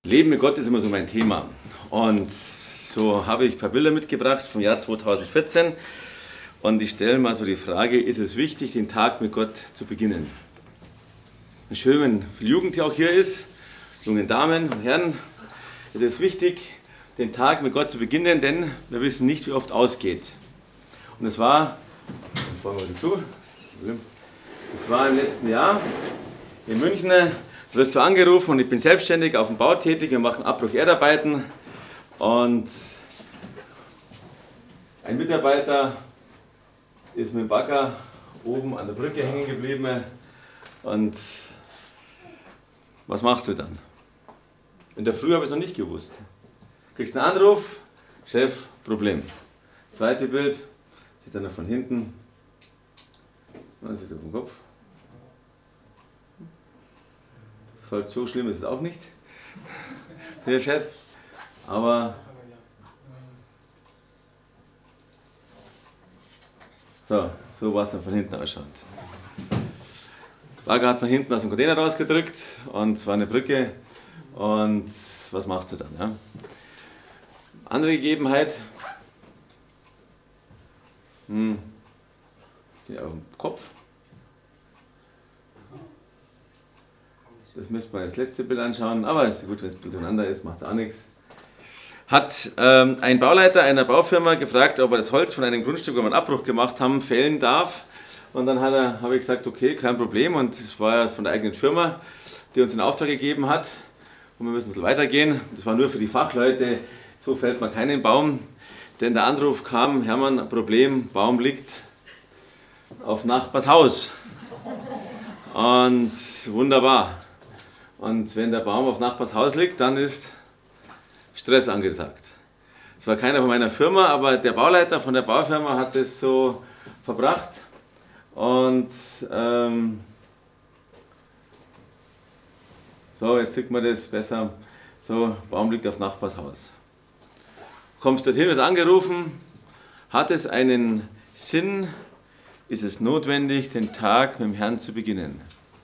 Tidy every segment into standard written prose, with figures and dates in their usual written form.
Leben mit Gott ist immer so mein Thema. Und so habe ich ein paar Bilder mitgebracht vom Jahr 2014. Und ich stelle mal so die Frage, ist es wichtig, den Tag mit Gott zu beginnen? Es ist schön, wenn viel Jugend hier auch hier ist, junge Damen und Herren. Es ist wichtig, den Tag mit Gott zu beginnen, denn wir wissen nicht, wie oft ausgeht. Und es war, im letzten Jahr in München. Da wirst du angerufen und ich bin selbstständig auf dem Bau tätig, wir machen Abbruch-Erdarbeiten und ein Mitarbeiter ist mit dem Bagger oben an der Brücke hängen geblieben und was machst du dann? In der Früh habe ich es noch nicht gewusst. Kriegst einen Anruf, Chef, Problem. Das zweite Bild, sieht einer von hinten, man sieht auf dem Kopf. So schlimm ist es auch nicht, der Chef, aber so war es dann von hinten ausschaut. Bagger hat es nach hinten aus dem Container rausgedrückt und es war eine Brücke und was machst du dann? Ja? Andere Gegebenheit, die auf dem Kopf. Das müsste man das letzte Bild anschauen, aber es ist gut, wenn es durcheinander ist, macht es auch nichts. Hat ein Bauleiter einer Baufirma gefragt, ob er das Holz von einem Grundstück, wo wir einen Abbruch gemacht haben, fällen darf. Und dann habe ich gesagt, okay, kein Problem. Und das war von der eigenen Firma, die uns den Auftrag gegeben hat. Und wir müssen ein bisschen weitergehen. Das war nur für die Fachleute, so fällt man keinen Baum. Denn der Anruf kam, Hermann, Problem, Baum liegt auf Nachbars Haus. Und wunderbar. Und wenn der Baum auf Nachbars Haus liegt, dann ist Stress angesagt. Es war keiner von meiner Firma, aber der Bauleiter von der Baufirma hat es so verbracht. Und so, jetzt sieht man das besser. So, Baum liegt auf Nachbars Haus. Kommst dorthin, wirst angerufen. Hat es einen Sinn? Ist es notwendig, den Tag mit dem Herrn zu beginnen?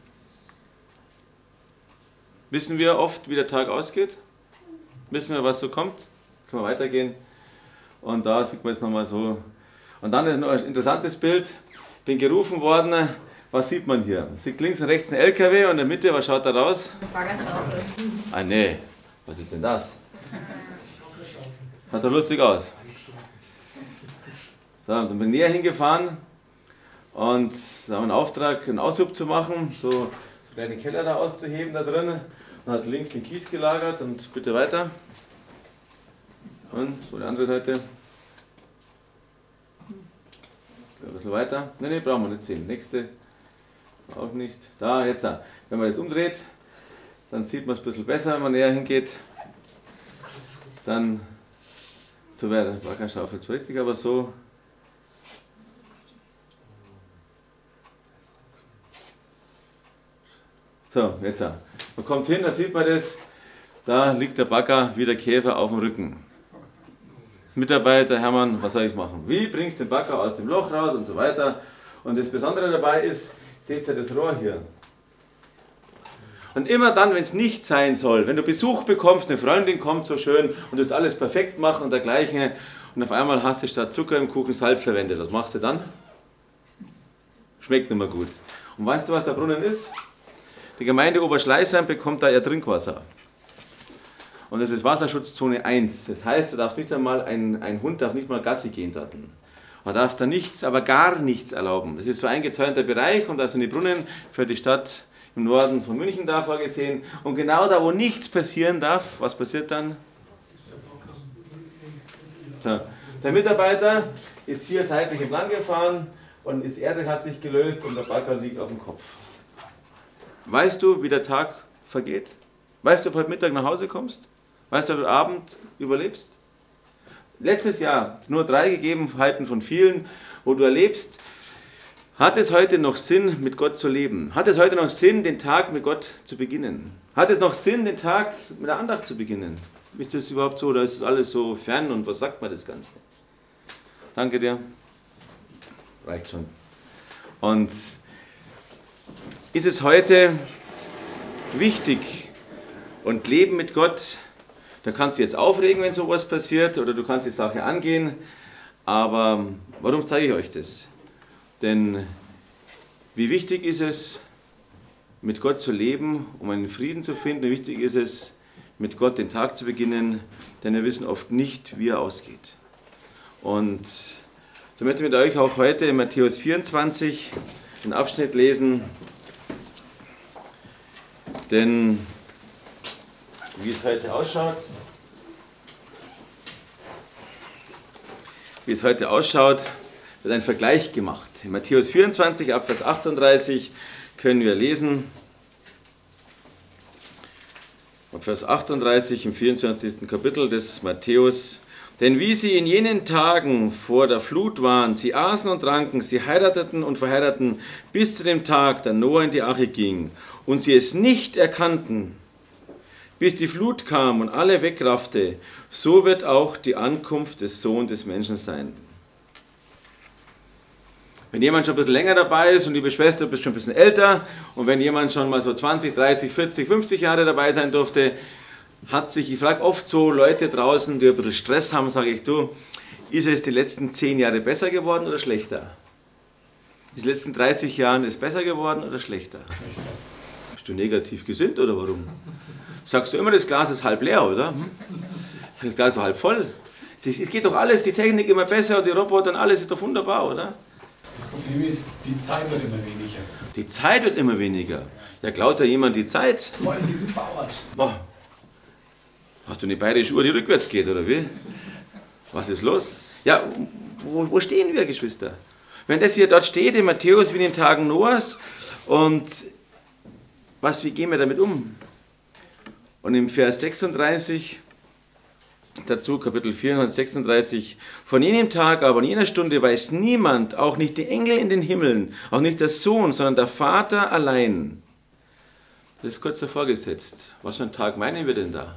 Wissen wir oft, wie der Tag ausgeht? Wissen wir, was so kommt? Können wir weitergehen? Und da sieht man jetzt nochmal so. Und dann ist noch ein interessantes Bild. Ich bin gerufen worden. Was sieht man hier? Man sieht links und rechts ein LKW und in der Mitte, was schaut da raus? Eine Baggerschaufel. Ah nee, was ist denn das? Schaut doch lustig aus. So, dann bin ich näher hingefahren und da haben wir einen Auftrag, einen Aushub zu machen, so einen Keller da auszuheben da drin. Und hat links den Kies gelagert und bitte weiter. Und so die andere Seite. Ein bisschen weiter. Ne, brauchen wir nicht sehen. Nächste. Auch nicht. Da, jetzt da. Wenn man das umdreht, dann sieht man es ein bisschen besser, wenn man näher hingeht. Dann, so wäre der Baggerschaufel jetzt richtig, aber so. So, jetzt da. Man kommt hin, da sieht man das, da liegt der Bagger wie der Käfer auf dem Rücken. Mitarbeiter, Hermann, was soll ich machen? Wie bringst du den Bagger aus dem Loch raus und so weiter. Und das Besondere dabei ist, seht ihr das Rohr hier. Und immer dann, wenn es nicht sein soll, wenn du Besuch bekommst, eine Freundin kommt so schön und du das alles perfekt machen und dergleichen und auf einmal hast du statt Zucker im Kuchen Salz verwendet, was machst du dann? Schmeckt nicht mehr gut. Und weißt du, was der Brunnen ist? Die Gemeinde Oberschleißheim bekommt da ihr Trinkwasser. Und das ist Wasserschutzzone 1. Das heißt, du darfst nicht einmal, ein Hund darf nicht mal Gassi gehen dort. Du darfst da nichts, aber gar nichts erlauben. Das ist so ein eingezäunter Bereich und da sind die Brunnen für die Stadt im Norden von München da vorgesehen. Und genau da, wo nichts passieren darf, was passiert dann? So. Der Mitarbeiter ist hier seitlich entlang gefahren und das Erdreich hat sich gelöst und der Bagger liegt auf dem Kopf. Weißt du, wie der Tag vergeht? Weißt du, ob du heute Mittag nach Hause kommst? Weißt du, ob du heute Abend überlebst? Letztes Jahr, nur 3 Gegebenheiten von vielen, wo du erlebst, hat es heute noch Sinn, mit Gott zu leben? Hat es heute noch Sinn, den Tag mit Gott zu beginnen? Hat es noch Sinn, den Tag mit der Andacht zu beginnen? Ist das überhaupt so oder ist das alles so fern und was sagt man das Ganze? Danke dir. Reicht schon. Und ist es heute wichtig, Und Leben mit Gott, da kannst du jetzt aufregen, wenn sowas passiert, oder du kannst die Sache angehen. Aber warum zeige ich euch das? Denn wie wichtig ist es, mit Gott zu leben, um einen Frieden zu finden? Wie wichtig ist es, mit Gott den Tag zu beginnen? Denn wir wissen oft nicht, wie er ausgeht. Und so möchte ich mit euch auch heute in Matthäus 24 einen Abschnitt lesen. Denn wie es heute ausschaut, wird ein Vergleich gemacht. In Matthäus 24, ab Vers 38 können wir lesen. Ab Vers 38 im 24. Kapitel des Matthäus. Denn wie sie in jenen Tagen vor der Flut waren, sie aßen und tranken, sie heirateten und verheirateten, bis zu dem Tag, da Noah in die Arche ging, und sie es nicht erkannten, bis die Flut kam und alle wegraffte, so wird auch die Ankunft des Sohnes des Menschen sein. Wenn jemand schon ein bisschen länger dabei ist und liebe Schwester, du bist schon ein bisschen älter, und wenn jemand schon mal so 20, 30, 40, 50 Jahre dabei sein durfte, ich frage oft so Leute draußen, die ein bisschen Stress haben, sage ich, du, ist es die letzten 10 Jahre besser geworden oder schlechter? Ist die letzten 30 Jahren ist besser geworden oder schlechter? Bist du negativ gesinnt oder warum? Sagst du immer, das Glas ist halb leer, oder? Das Glas ist halb voll. Es geht doch alles, die Technik immer besser und die Roboter und alles ist doch wunderbar, oder? Das Problem ist, die Zeit wird immer weniger. Die Zeit wird immer weniger. Ja, klaut da jemand die Zeit? Vor allem die überbauert. Oh. Hast du eine bayerische Uhr, die rückwärts geht, oder wie? Was ist los? Ja, wo stehen wir, Geschwister? Wenn das hier dort steht, in Matthäus, wie in den Tagen Noahs, und wie gehen wir damit um? Und im Vers 36, dazu Kapitel 4, 36, von jenem Tag, aber in jener Stunde weiß niemand, auch nicht die Engel in den Himmeln, auch nicht der Sohn, sondern der Vater allein. Das ist kurz davor gesetzt. Was für einen Tag meinen wir denn da?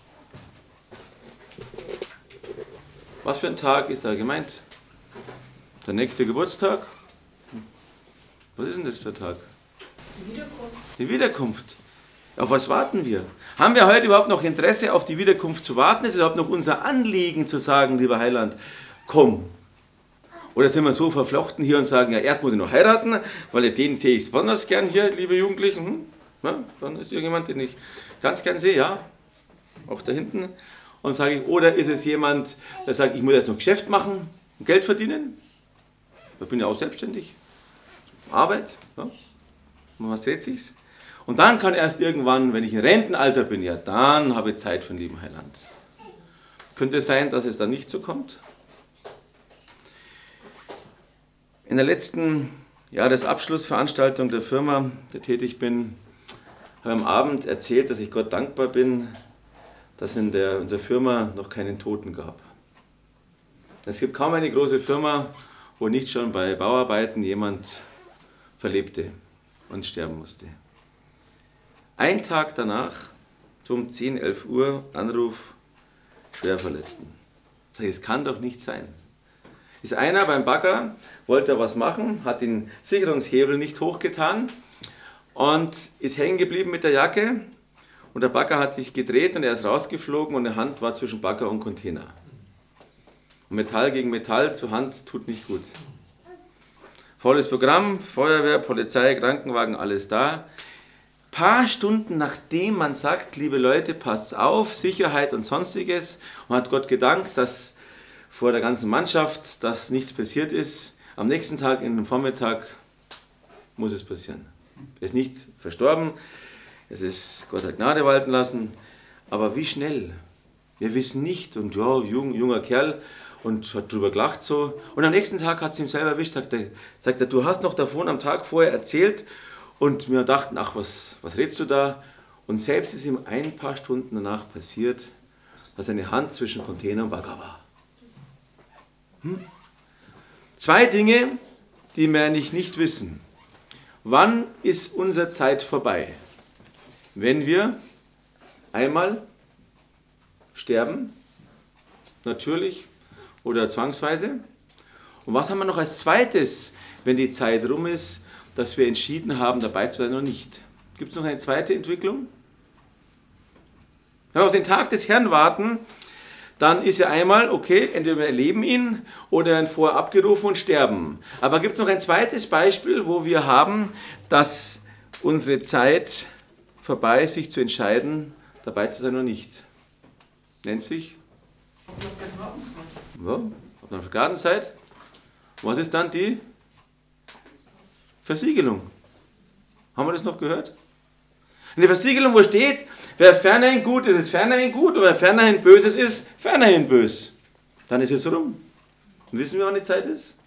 Was für ein Tag ist da gemeint? Der nächste Geburtstag? Was ist denn das für ein Tag? Die Wiederkunft. Die Wiederkunft. Auf was warten wir? Haben wir heute überhaupt noch Interesse, auf die Wiederkunft zu warten? Ist es überhaupt noch unser Anliegen zu sagen, lieber Heiland, komm? Oder sind wir so verflochten hier und sagen, ja, erst muss ich noch heiraten, weil den sehe ich besonders gern hier, liebe Jugendlichen. Na, dann ist irgendjemand, den ich ganz gern sehe, ja, auch da hinten. Und sage ich, oder ist es jemand, der sagt, ich muss jetzt noch Geschäft machen, Geld verdienen? Ich bin ja auch selbstständig. Arbeit, ja. Was dreht sich's? Und dann kann erst irgendwann, wenn ich in Rentenalter bin, ja, dann habe ich Zeit für den lieben Heiland. Könnte es sein, dass es dann nicht so kommt? In der letzten Jahresabschlussveranstaltung der Firma, der tätig bin, habe ich am Abend erzählt, dass ich Gott dankbar bin, dass es in unserer Firma noch keinen Toten gab. Es gibt kaum eine große Firma, wo nicht schon bei Bauarbeiten jemand verlebte und sterben musste. Ein Tag danach, so um 10, 11 Uhr, Anruf, Schwerverletzten. Das kann doch nicht sein. Ist einer beim Bagger, wollte was machen, hat den Sicherungshebel nicht hochgetan und ist hängen geblieben mit der Jacke. Und der Bagger hat sich gedreht und er ist rausgeflogen und die Hand war zwischen Bagger und Container. Und Metall gegen Metall zur Hand tut nicht gut. Volles Programm, Feuerwehr, Polizei, Krankenwagen, alles da. Paar Stunden nachdem man sagt, liebe Leute, passt auf, Sicherheit und Sonstiges, und hat Gott gedankt, dass vor der ganzen Mannschaft, dass nichts passiert ist. Am nächsten Tag, in dem Vormittag, muss es passieren. Er ist nicht verstorben. Es ist Gott hat Gnade walten lassen, aber wie schnell? Wir wissen nicht, und ja, junger Kerl, und hat drüber gelacht so. Und am nächsten Tag hat es ihm selber erwischt, sagt er, du hast noch davon am Tag vorher erzählt, und wir dachten, ach, was redest du da? Und selbst ist ihm ein paar Stunden danach passiert, dass seine Hand zwischen Container und Bagger war. 2 Dinge, die wir eigentlich nicht wissen. Wann ist unsere Zeit vorbei? Wenn wir einmal sterben, natürlich oder zwangsweise. Und was haben wir noch als zweites, wenn die Zeit rum ist, dass wir entschieden haben, dabei zu sein oder nicht? Gibt es noch eine zweite Entwicklung? Wenn wir auf den Tag des Herrn warten, dann ist ja einmal, okay, entweder wir erleben ihn oder werden vorher abgerufen und sterben. Aber gibt es noch ein zweites Beispiel, wo wir haben, dass unsere Zeit vorbei ist, sich zu entscheiden, dabei zu sein oder nicht. Nennt sich? Ja, auf der Gartenzeit. Was ist dann die Versiegelung? Haben wir das noch gehört? In der Versiegelung, wo steht, wer fernerhin gut ist, ist fernerhin gut, und wer fernerhin Böses ist, fernerhin bös. Dann ist es rum. Und wissen wir, wann die Zeit ist?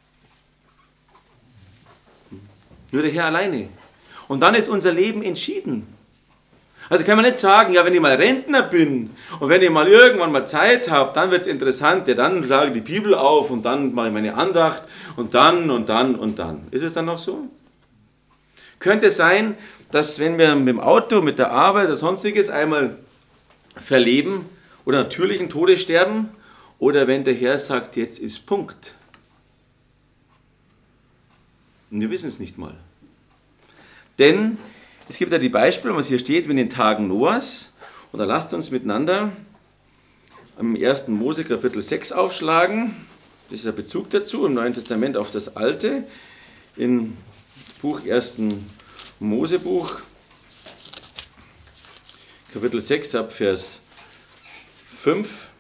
Nur der Herr alleine. Und dann ist unser Leben entschieden. Also kann man nicht sagen, ja, wenn ich mal Rentner bin und wenn ich mal irgendwann mal Zeit habe, dann wird es interessant, ja, dann schlage ich die Bibel auf und dann mache ich meine Andacht und dann und dann und dann. Ist es dann noch so? Könnte es sein, dass wenn wir mit dem Auto, mit der Arbeit oder sonstiges einmal verleben oder natürlichen Todes sterben oder wenn der Herr sagt, jetzt ist Punkt. Und wir wissen es nicht mal. Denn es gibt ja die Beispiele, was hier steht, wie in den Tagen Noahs. Und da lasst uns miteinander im 1. Mose Kapitel 6 aufschlagen. Das ist der Bezug dazu im Neuen Testament auf das Alte. Im Buch 1. Mosebuch, Kapitel 6 ab Vers 5.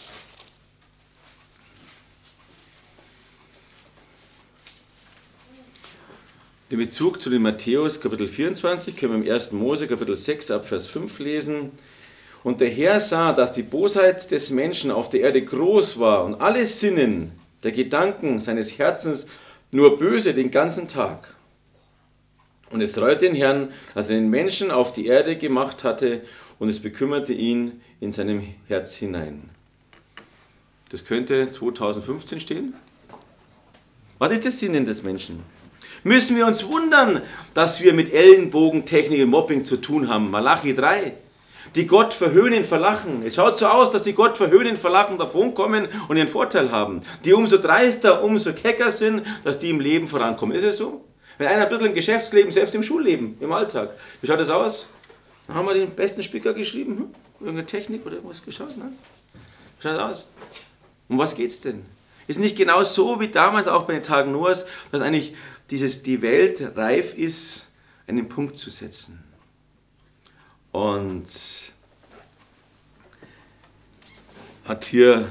Den Bezug zu dem Matthäus Kapitel 24 können wir im 1. Mose Kapitel 6 ab Vers 5 lesen. Und der Herr sah, dass die Bosheit des Menschen auf der Erde groß war und alle Sinnen der Gedanken seines Herzens nur böse den ganzen Tag. Und es reute den Herrn, als er den Menschen auf die Erde gemacht hatte, und es bekümmerte ihn in seinem Herz hinein. Das könnte 2015 stehen. Was ist das Sinnen des Menschen? Müssen wir uns wundern, dass wir mit Ellenbogentechnik und Mobbing zu tun haben? Malachi 3. Die Gott verhöhnen, verlachen. Es schaut so aus, dass die Gott verhöhnen, verlachen davonkommen und ihren Vorteil haben. Die umso dreister, umso kecker sind, dass die im Leben vorankommen. Ist es so? Wenn einer ein bisschen im Geschäftsleben, selbst im Schulleben, im Alltag. Wie schaut das aus? Dann haben wir den besten Spicker geschrieben. Irgendeine Technik oder irgendwas geschaut. Ne? Wie schaut das aus? Um was geht es denn? Ist nicht genau so wie damals auch bei den Tagen Noahs, dass eigentlich die Welt reif ist, einen Punkt zu setzen. Und hat hier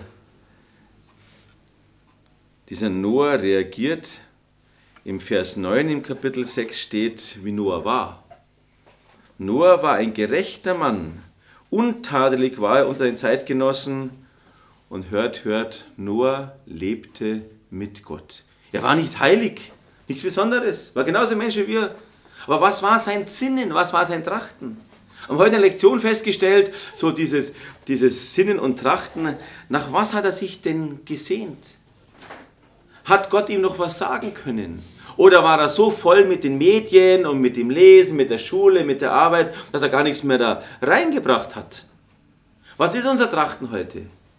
dieser Noah reagiert. Im Vers 9 im Kapitel 6 steht, wie Noah war. Noah war ein gerechter Mann. Untadelig war er unter den Zeitgenossen. Und hört, Noah lebte mit Gott. Er war nicht heilig, nichts Besonderes, war genauso ein Mensch wie wir. Aber was war sein Sinnen, was war sein Trachten? Wir haben heute in der Lektion festgestellt, so dieses Sinnen und Trachten, nach was hat er sich denn gesehnt? Hat Gott ihm noch was sagen können? Oder war er so voll mit den Medien und mit dem Lesen, mit der Schule, mit der Arbeit, dass er gar nichts mehr da reingebracht hat? Was ist unser Trachten heute?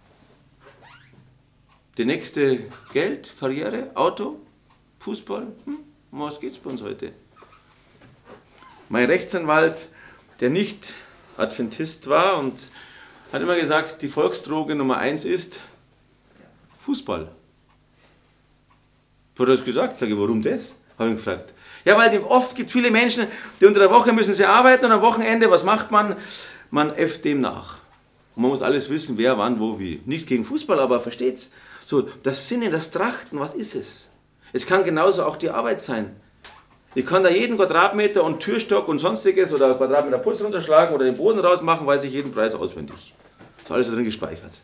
Die nächste Geld, Karriere, Auto, Fußball? Um was geht es bei uns heute? Mein Rechtsanwalt, der nicht Adventist war und hat immer gesagt, die Volksdroge Nummer 1 ist Fußball. Hat er das gesagt? Sage ich, warum das? Habe ich ihn gefragt. Ja, weil oft gibt es viele Menschen, die unter der Woche müssen sie arbeiten und am Wochenende, was macht man? Man äfft dem nach. Und man muss alles wissen, wer, wann, wo, wie. Nichts gegen Fußball, aber versteht's? So, das Sinnen, das Trachten, was ist es? Es kann genauso auch die Arbeit sein. Ich kann da jeden Quadratmeter und Türstock und sonstiges oder Quadratmeter Putz runterschlagen oder den Boden rausmachen, weiß ich jeden Preis auswendig. Ist alles drin gespeichert.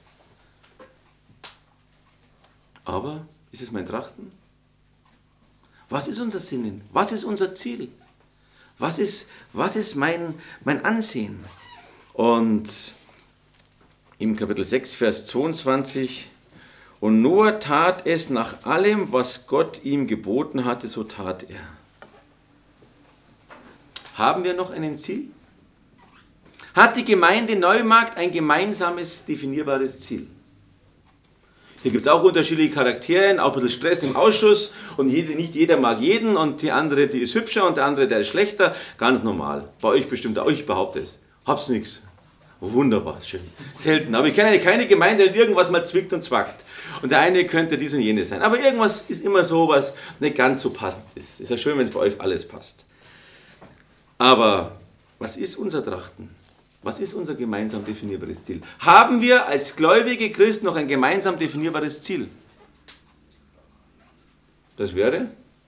Aber ist es mein Trachten? Was ist unser Sinnen? Was ist unser Ziel? Was ist mein Ansehen? Und im Kapitel 6, Vers 22, und Noah tat es nach allem, was Gott ihm geboten hatte, so tat er. Haben wir noch ein Ziel? Hat die Gemeinde Neumarkt ein gemeinsames, definierbares Ziel? Hier gibt es auch unterschiedliche Charaktere, auch ein bisschen Stress im Ausschuss und nicht jeder mag jeden und die andere, die ist hübscher und der andere, der ist schlechter. Ganz normal. Bei euch bestimmt auch, ich behaupte es. Hab's nichts. Wunderbar, schön. Selten. Aber ich kenne keine Gemeinde, die irgendwas mal zwickt und zwackt. Und der eine könnte dies und jenes sein. Aber irgendwas ist immer so, was nicht ganz so passend ist. Ist ja schön, wenn es bei euch alles passt. Aber was ist unser Trachten? Was ist unser gemeinsam definierbares Ziel? Haben wir als gläubige Christen noch ein gemeinsam definierbares Ziel? Das wäre?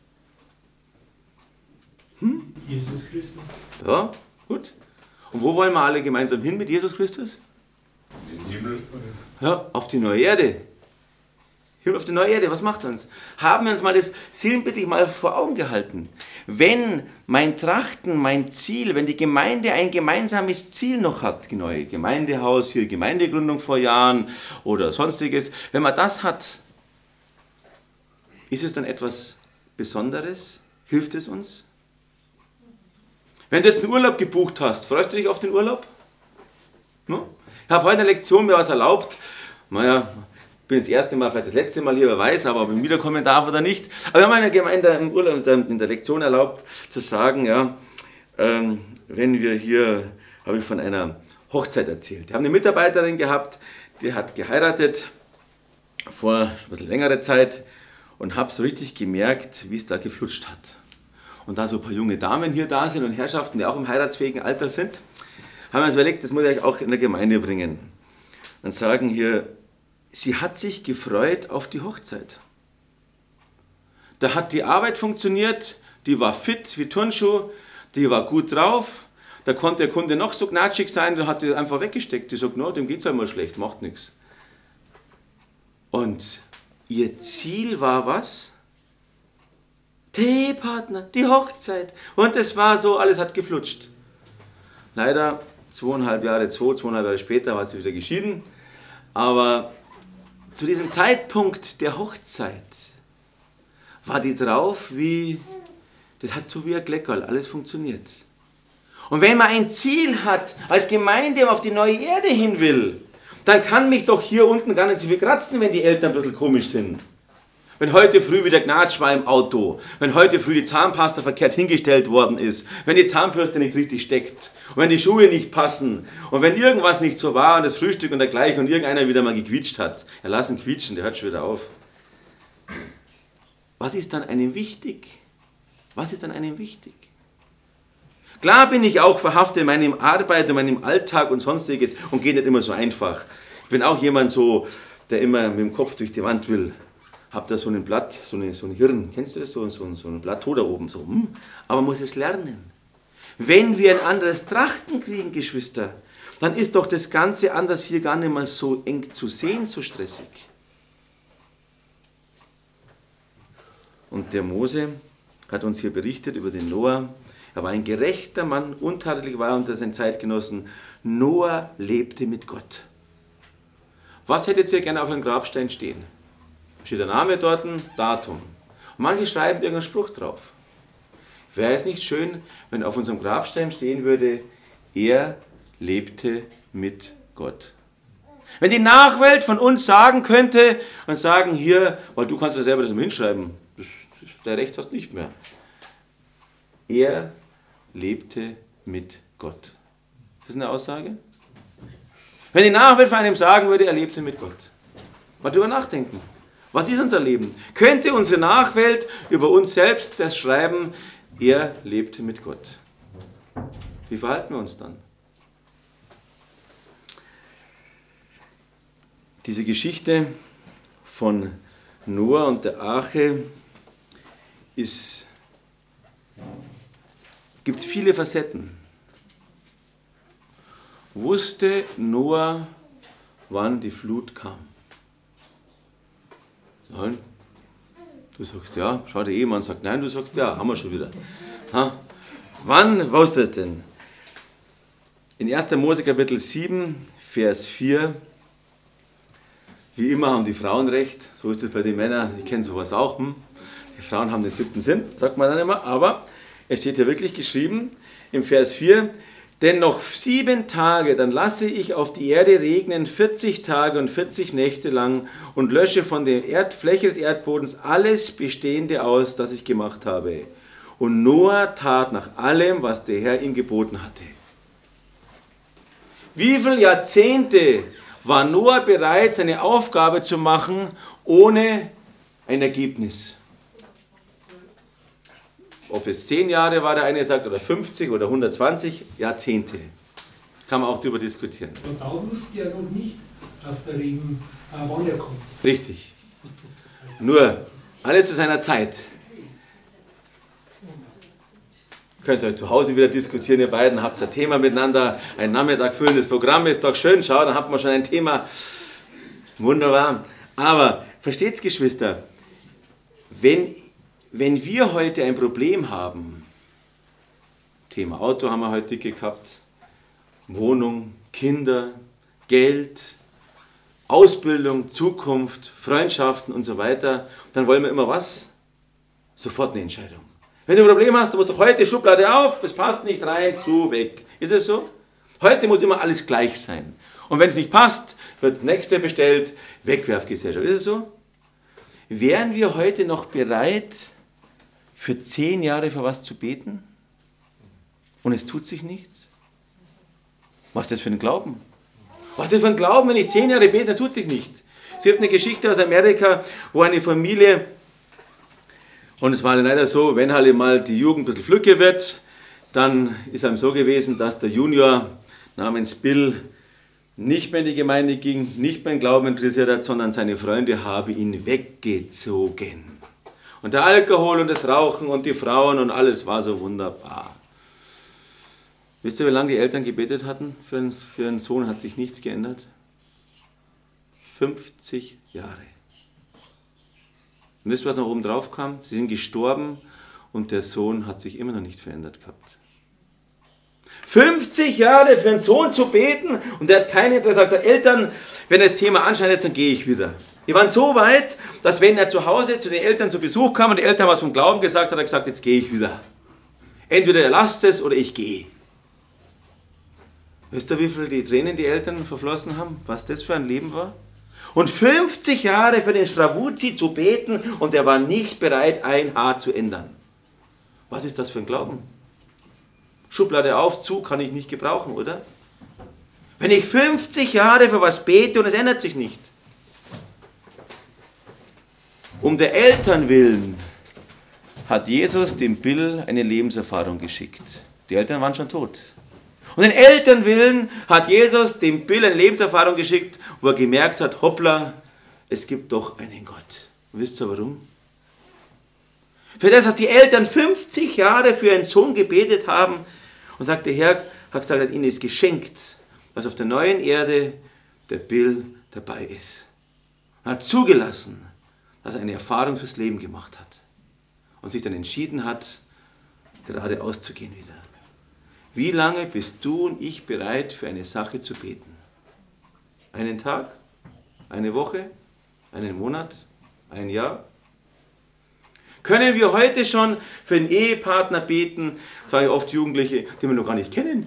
Jesus Christus. Ja, gut. Und wo wollen wir alle gemeinsam hin mit Jesus Christus? In den Himmel. Ja, auf die neue Erde. Himmel auf die neue Erde, was macht uns? Haben wir uns mal das sinnbildlich mal vor Augen gehalten. Wenn mein Trachten, mein Ziel, wenn die Gemeinde ein gemeinsames Ziel noch hat, neue Gemeindehaus, hier Gemeindegründung vor Jahren oder sonstiges, wenn man das hat, ist es dann etwas Besonderes? Hilft es uns? Wenn du jetzt einen Urlaub gebucht hast, freust du dich auf den Urlaub? No? Ich habe heute eine Lektion, mir was erlaubt. Naja, ich bin das erste Mal, vielleicht das letzte Mal hier, wer weiß, aber ob ich wiederkommen darf oder nicht. Aber wir haben einer Gemeinde im Urlaub, in der Lektion erlaubt, zu sagen, ja, wenn wir hier, habe ich von einer Hochzeit erzählt. Wir haben eine Mitarbeiterin gehabt, die hat geheiratet, vor schon ein bisschen längerer Zeit, und habe so richtig gemerkt, wie es da geflutscht hat. Und da so ein paar junge Damen hier da sind und Herrschaften, die auch im heiratsfähigen Alter sind, haben wir uns überlegt, das muss ich auch in der Gemeinde bringen. Und sagen hier, sie hat sich gefreut auf die Hochzeit. Da hat die Arbeit funktioniert, die war fit wie Turnschuh, die war gut drauf, da konnte der Kunde noch so gnatschig sein, der hat die einfach weggesteckt. Die sagt, no, dem geht es einmal schlecht, macht nichts. Und ihr Ziel war was? Der Ehepartner, die Hochzeit. Und es war so, alles hat geflutscht. Leider 2,5 Jahre später war sie wieder geschieden. Aber zu diesem Zeitpunkt der Hochzeit war die drauf wie, das hat so wie ein Gleckerl, alles funktioniert. Und wenn man ein Ziel hat, als Gemeinde auf die neue Erde hin will, dann kann mich doch hier unten gar nicht so viel kratzen, wenn die Eltern ein bisschen komisch sind. Wenn heute früh wieder Gnatsch war im Auto, wenn heute früh die Zahnpasta verkehrt hingestellt worden ist, wenn die Zahnbürste nicht richtig steckt und wenn die Schuhe nicht passen und wenn irgendwas nicht so war und das Frühstück und dergleichen und irgendeiner wieder mal gequietscht hat. Ja, lass ihn quietschen, der hört schon wieder auf. Was ist dann einem wichtig? Was ist dann einem wichtig? Klar bin ich auch verhaftet in meinem Arbeit, in meinem Alltag und sonstiges und geht nicht immer so einfach. Ich bin auch jemand so, der immer mit dem Kopf durch die Wand will. Hab da so ein Blatt, so ein Hirn, kennst du das? So ein Plateau da oben. So. Aber man muss es lernen. Wenn wir ein anderes Trachten kriegen, Geschwister, dann ist doch das Ganze anders hier gar nicht mehr so eng zu sehen, so stressig. Und der Mose hat uns hier berichtet über den Noah. Er war ein gerechter Mann, untadelig war er unter seinen Zeitgenossen. Noah lebte mit Gott. Was hättet ihr gerne auf einem Grabstein stehen? Steht der Name dort, ein Datum. Und manche schreiben irgendeinen Spruch drauf. Wäre es nicht schön, wenn auf unserem Grabstein stehen würde, er lebte mit Gott. Wenn die Nachwelt von uns sagen könnte und sagen, hier, weil du kannst ja selber das mal hinschreiben, der Recht hast du nicht mehr. Er lebte mit Gott. Ist das eine Aussage? Wenn die Nachwelt von einem sagen würde, er lebte mit Gott. Mal drüber nachdenken. Was ist unser Leben? Könnte unsere Nachwelt über uns selbst das schreiben, er lebte mit Gott? Wie verhalten wir uns dann? Diese Geschichte von Noah und der Arche gibt es viele Facetten. Wusste Noah, wann die Flut kam? Nein. Du sagst ja, schau, der Ehemann sagt nein, du sagst ja, haben wir schon wieder. Ha? Wann wusste es denn? In 1. Mose Kapitel 7, Vers 4, wie immer haben die Frauen recht, so ist es bei den Männern, ich kenne sowas auch. Die Frauen haben den 7. Sinn, sagt man dann immer, aber es steht hier wirklich geschrieben, im Vers 4, denn noch 7 Tage, dann lasse ich auf die Erde regnen 40 Tage und 40 Nächte lang und lösche von der Fläche des Erdbodens alles Bestehende aus, das ich gemacht habe. Und Noah tat nach allem, was der Herr ihm geboten hatte. Wie viele Jahrzehnte war Noah bereit, seine Aufgabe zu machen, ohne ein Ergebnis? Ob es 10 Jahre war, der eine sagt, oder 50 oder 120 Jahrzehnte. Kann man auch darüber diskutieren. Und da wusste er noch nicht, dass der Regen, wann er kommt. Richtig. Nur, alles zu seiner Zeit. Könnt ihr euch zu Hause wieder diskutieren, ihr beiden, habt ein Thema miteinander, ein Nachmittag füllendes Programm, ist doch schön, schau, dann hat man schon ein Thema. Wunderbar. Aber, versteht's, Geschwister, wenn wir heute ein Problem haben, Thema Auto haben wir heute gehabt, Wohnung, Kinder, Geld, Ausbildung, Zukunft, Freundschaften und so weiter, dann wollen wir immer was? Sofort eine Entscheidung. Wenn du ein Problem hast, du musst doch heute Schublade auf, das passt nicht rein, zu, weg. Ist es so? Heute muss immer alles gleich sein. Und wenn es nicht passt, wird das nächste bestellt, Wegwerfgesellschaft. Ist es so? Wären wir heute noch bereit, für 10 Jahre für was zu beten? Und es tut sich nichts? Was ist das für ein Glauben? Was ist das für ein Glauben, wenn ich 10 Jahre bete, dann tut sich nichts? Es gibt eine Geschichte aus Amerika, wo eine Familie, und es war leider so, wenn halt mal die Jugend ein bisschen flügge wird, dann ist einem so gewesen, dass der Junior namens Bill nicht mehr in die Gemeinde ging, nicht mehr in Glauben interessiert hat, sondern seine Freunde haben ihn weggezogen. Und der Alkohol und das Rauchen und die Frauen und alles war so wunderbar. Wisst ihr, wie lange die Eltern gebetet hatten? Für einen Sohn hat sich nichts geändert. 50 Jahre. Und wisst ihr, was noch oben drauf kam? Sie sind gestorben und der Sohn hat sich immer noch nicht verändert gehabt. 50 Jahre für einen Sohn zu beten und der hat kein Interesse. Er sagt, Eltern, wenn das Thema anschneidet, dann gehe ich wieder. Die waren so weit, dass wenn er zu Hause zu den Eltern zu Besuch kam und die Eltern was vom Glauben gesagt hat, er gesagt, jetzt gehe ich wieder. Entweder ihr lasst es oder ich gehe. Wisst ihr, wie viel die Tränen die Eltern verflossen haben? Was das für ein Leben war? Und 50 Jahre für den Stravozi zu beten und er war nicht bereit, ein Haar zu ändern. Was ist das für ein Glauben? Schublade auf, zu, kann ich nicht gebrauchen, oder? Wenn ich 50 Jahre für was bete und es ändert sich nicht. Um der Eltern willen hat Jesus dem Bill eine Lebenserfahrung geschickt. Die Eltern waren schon tot. Und den Eltern willen hat Jesus dem Bill eine Lebenserfahrung geschickt, wo er gemerkt hat, hoppla, es gibt doch einen Gott. Wisst ihr warum? Für das, dass die Eltern 50 Jahre für ihren Sohn gebetet haben und sagt, der Herr hat gesagt, ihnen ist geschenkt, dass auf der neuen Erde der Bill dabei ist. Er hat zugelassen, dass er eine Erfahrung fürs Leben gemacht hat und sich dann entschieden hat, gerade auszugehen wieder. Wie lange bist du und ich bereit, für eine Sache zu beten? Einen Tag? Eine Woche? Einen Monat? Ein Jahr? Können wir heute schon für einen Ehepartner beten, sage ich oft Jugendliche, die wir noch gar nicht kennen?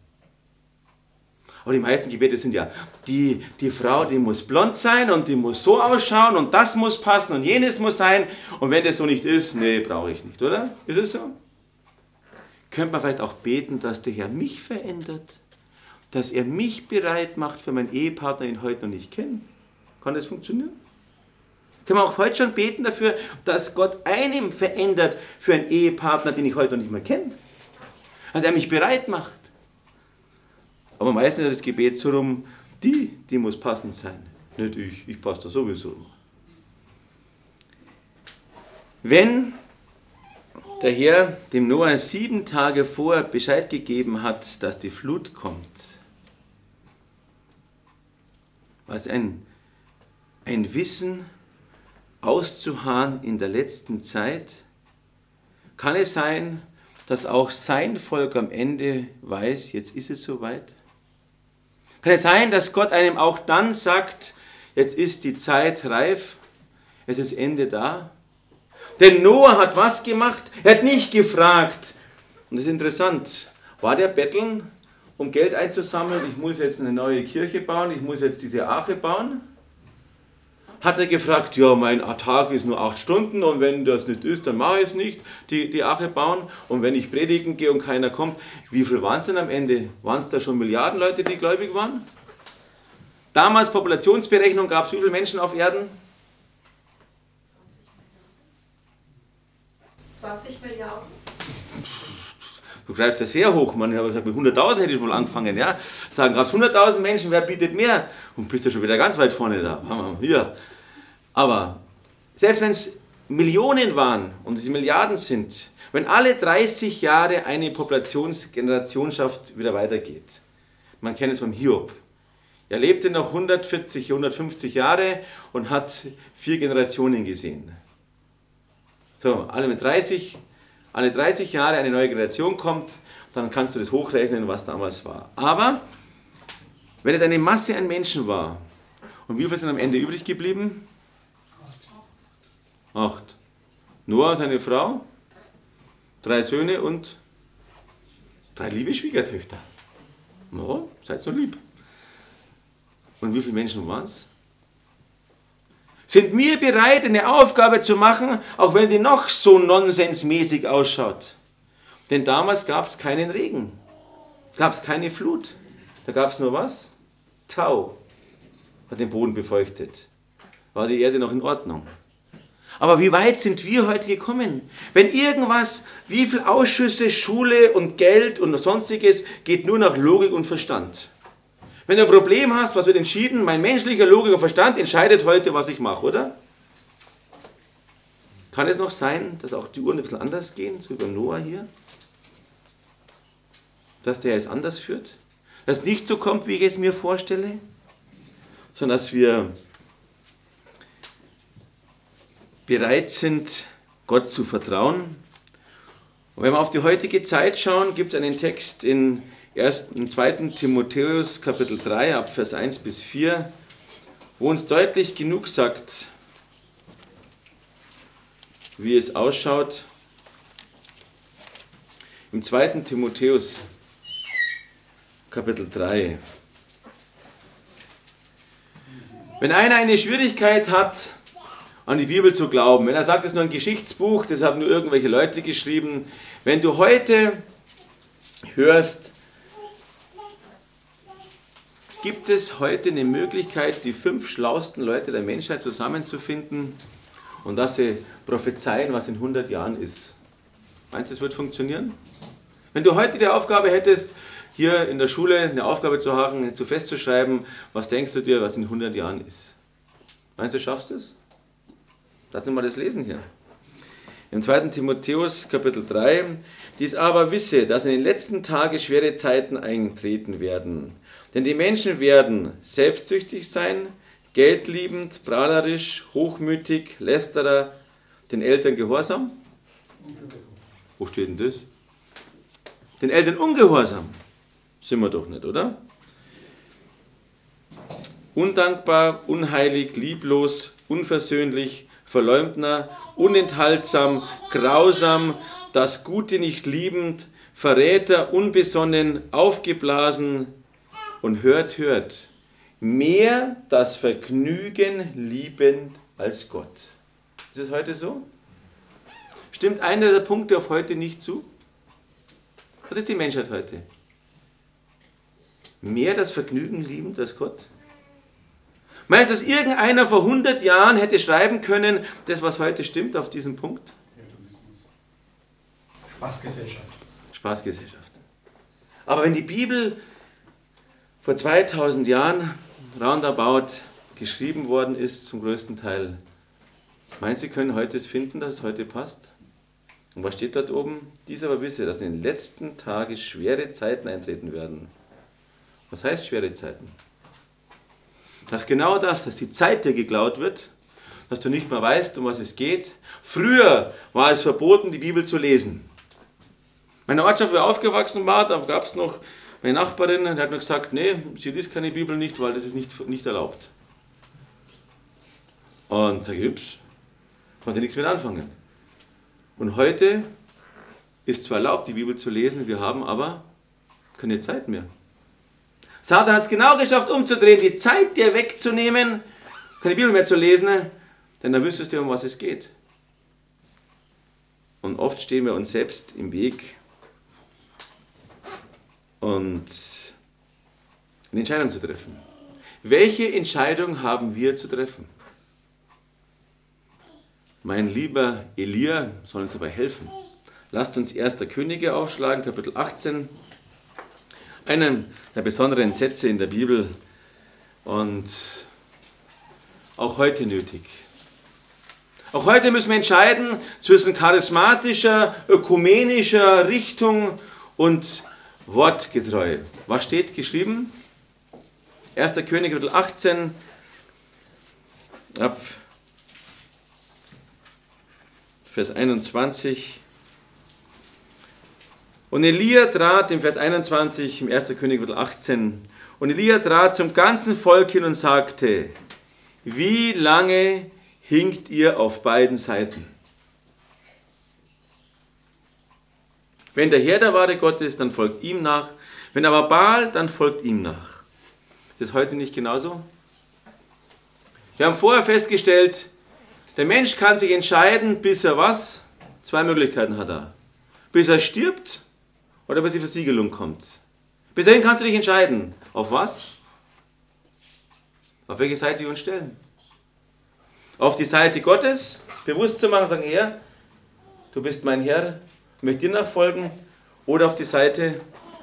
Aber die meisten Gebete sind ja, die Frau, die muss blond sein und die muss so ausschauen und das muss passen und jenes muss sein. Und wenn das so nicht ist, nee, brauche ich nicht, oder? Ist es so? Könnte man vielleicht auch beten, dass der Herr mich verändert, dass er mich bereit macht für meinen Ehepartner, den ich heute noch nicht kenne. Kann das funktionieren? Können wir auch heute schon beten dafür, dass Gott einen verändert für einen Ehepartner, den ich heute noch nicht mehr kenne. Dass er mich bereit macht. Aber meistens ist das Gebet so rum, die muss passend sein. Nicht ich passe da sowieso. Wenn der Herr dem Noah 7 Tage vorher Bescheid gegeben hat, dass die Flut kommt, was ein Wissen auszuharren in der letzten Zeit, kann es sein, dass auch sein Volk am Ende weiß, jetzt ist es soweit? Kann es sein, dass Gott einem auch dann sagt, jetzt ist die Zeit reif, es ist Ende da? Denn Noah hat was gemacht? Er hat nicht gefragt, und das ist interessant, war der betteln, um Geld einzusammeln, ich muss jetzt eine neue Kirche bauen, ich muss jetzt diese Arche bauen? hat er gefragt, ja, mein Tag ist nur 8 Stunden und wenn das nicht ist, dann mache ich es nicht, die Arche bauen. Und wenn ich predigen gehe und keiner kommt, wie viel waren es denn am Ende? Waren es da schon Milliarden Leute, die gläubig waren? Damals Populationsberechnung, gab es wie viele Menschen auf Erden? 20 Milliarden. Du greifst ja sehr hoch, Mann. Ich habe gesagt, mit 100.000 hätte ich wohl angefangen. Ja? Sagen, gab es 100.000 Menschen, wer bietet mehr? Und bist du schon wieder ganz weit vorne da. Hier. Aber selbst wenn es Millionen waren und es Milliarden sind, wenn alle 30 Jahre eine Populationsgenerationschaft wieder weitergeht, man kennt es beim Hiob. Er lebte noch 140, 150 Jahre und hat 4 Generationen gesehen. So, alle 30 Jahre eine neue Generation kommt, dann kannst du das hochrechnen, was damals war. Aber wenn es eine Masse an Menschen war, und wie viel sind am Ende übrig geblieben? 8. Noah, seine Frau, 3 Söhne und 3 liebe Schwiegertöchter. No, seid so lieb. Und wie viele Menschen waren es? Sind wir bereit, eine Aufgabe zu machen, auch wenn die noch so nonsensmäßig ausschaut? Denn damals gab es keinen Regen, gab es keine Flut. Da gab es nur was? Tau hat den Boden befeuchtet. War die Erde noch in Ordnung? Aber wie weit sind wir heute gekommen? Wenn irgendwas, wie viele Ausschüsse, Schule und Geld und sonstiges geht nur nach Logik und Verstand. Wenn du ein Problem hast, was wird entschieden? Mein menschlicher Logik und Verstand entscheidet heute, was ich mache, oder? Kann es noch sein, dass auch die Uhren ein bisschen anders gehen, so wie beim Noah hier? Dass der es anders führt? Dass es nicht so kommt, wie ich es mir vorstelle? Sondern dass wir bereit sind, Gott zu vertrauen. Und wenn wir auf die heutige Zeit schauen, gibt es einen Text in 2. Timotheus Kapitel 3 ab Vers 1 bis 4, wo uns deutlich genug sagt, wie es ausschaut. Im 2. Timotheus Kapitel 3. Wenn einer eine Schwierigkeit hat, an die Bibel zu glauben, wenn er sagt, es ist nur ein Geschichtsbuch, das haben nur irgendwelche Leute geschrieben, wenn du heute hörst, gibt es heute eine Möglichkeit, die 5 schlauesten Leute der Menschheit zusammenzufinden und dass sie prophezeien, was in 100 Jahren ist. Meinst du, es wird funktionieren? Wenn du heute die Aufgabe hättest, hier in der Schule eine Aufgabe zu haben, zu festzuschreiben, was denkst du dir, was in 100 Jahren ist? Meinst du, schaffst du es? Lass uns mal das lesen hier. Im 2. Timotheus Kapitel 3. Dies aber wisse, dass in den letzten Tagen schwere Zeiten eintreten werden. Denn die Menschen werden selbstsüchtig sein, geldliebend, prahlerisch, hochmütig, lästerer, den Eltern gehorsam. Wo steht denn das? Den Eltern ungehorsam. Sind wir doch nicht, oder? Undankbar, unheilig, lieblos, unversöhnlich, Verleumdner, unenthaltsam, grausam, das Gute nicht liebend, Verräter, unbesonnen, aufgeblasen und hört, mehr das Vergnügen liebend als Gott. Ist es heute so? Stimmt einer der Punkte auf heute nicht zu? Was ist die Menschheit heute? Mehr das Vergnügen liebend als Gott? Meinst du, dass irgendeiner vor 100 Jahren hätte schreiben können, das, was heute stimmt, auf diesen Punkt? Spaßgesellschaft. Spaßgesellschaft. Aber wenn die Bibel vor 2000 Jahren roundabout geschrieben worden ist, zum größten Teil, meinst du, Sie können heute es finden, dass es heute passt? Und was steht dort oben? Dies aber wisse, dass in den letzten Tagen schwere Zeiten eintreten werden. Was heißt schwere Zeiten? Dass genau das, dass die Zeit dir geklaut wird, dass du nicht mehr weißt, um was es geht. Früher war es verboten, die Bibel zu lesen. Meine Ortschaft, wo ich aufgewachsen war, da gab es noch meine Nachbarin, die hat mir gesagt, nee, sie liest keine Bibel nicht, weil das ist nicht erlaubt. Und sage ich, ups, konnte nichts mit anfangen. Und heute ist zwar erlaubt, die Bibel zu lesen, wir haben aber keine Zeit mehr. Satan hat es genau geschafft, umzudrehen, die Zeit dir wegzunehmen keine Bibel mehr zu lesen, denn dann wüsstest du, um was es geht. Und oft stehen wir uns selbst im Weg und eine Entscheidung zu treffen. Welche Entscheidung haben wir zu treffen? Mein lieber Elia soll uns dabei helfen. Lasst uns 1. Könige aufschlagen, Kapitel 18. Einen der besonderen Sätze in der Bibel und auch heute nötig. Auch heute müssen wir entscheiden zwischen charismatischer, ökumenischer Richtung und wortgetreu. Was steht geschrieben? 1. Könige, Kapitel 18, ab Vers 21. Und Elia trat, im Vers 21, im 1. Könige, Kapitel 18, und Elia trat zum ganzen Volk hin und sagte, wie lange hinkt ihr auf beiden Seiten? Wenn der Herr der wahre Gott ist, dann folgt ihm nach. Wenn aber Baal, dann folgt ihm nach. Ist das heute nicht genauso? Wir haben vorher festgestellt, der Mensch kann sich entscheiden, bis er was? Zwei Möglichkeiten hat er. Bis er stirbt oder bis die Versiegelung kommt. Bis dahin kannst du dich entscheiden. Auf was? Auf welche Seite wir uns stellen? Auf die Seite Gottes, bewusst zu machen, sagen, Herr, du bist mein Herr, ich möchte dir nachfolgen, oder auf die Seite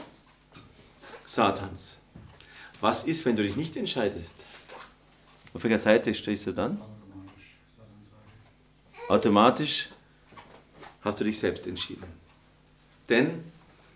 Satans. Was ist, wenn du dich nicht entscheidest? Auf welcher Seite stehst du dann? Automatisch hast du dich selbst entschieden. Denn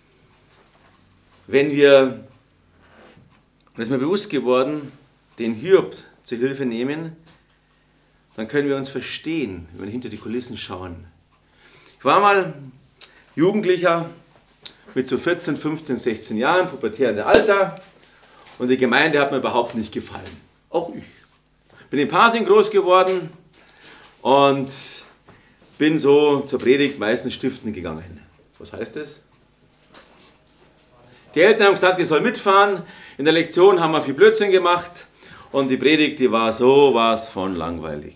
wenn wir, und es ist mir bewusst geworden, den Hiob zur Hilfe nehmen, dann können wir uns verstehen, wenn wir hinter die Kulissen schauen. Ich war mal Jugendlicher mit so 14, 15, 16 Jahren, pubertären Alter, und die Gemeinde hat mir überhaupt nicht gefallen. Auch ich. Bin in Pasing groß geworden und bin so zur Predigt meistens stiften gegangen. Was heißt das? Die Eltern haben gesagt, ich soll mitfahren. In der Lektion haben wir viel Blödsinn gemacht und die Predigt, die war sowas von langweilig.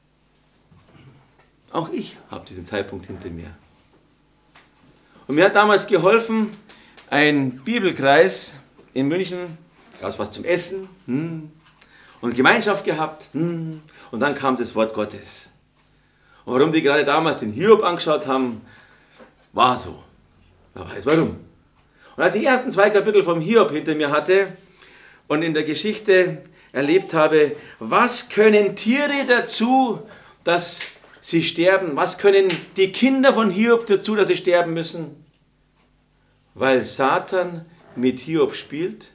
Auch ich habe diesen Zeitpunkt hinter mir. Und mir hat damals geholfen, ein Bibelkreis in München, gab es was zum Essen und Gemeinschaft gehabt und dann kam das Wort Gottes. Und warum die gerade damals den Hiob angeschaut haben, war so. Wer weiß warum. Und als ich die ersten 2 Kapitel vom Hiob hinter mir hatte und in der Geschichte erlebt habe, was können Tiere dazu, dass sie sterben? Was können die Kinder von Hiob dazu, dass sie sterben müssen? Weil Satan mit Hiob spielt?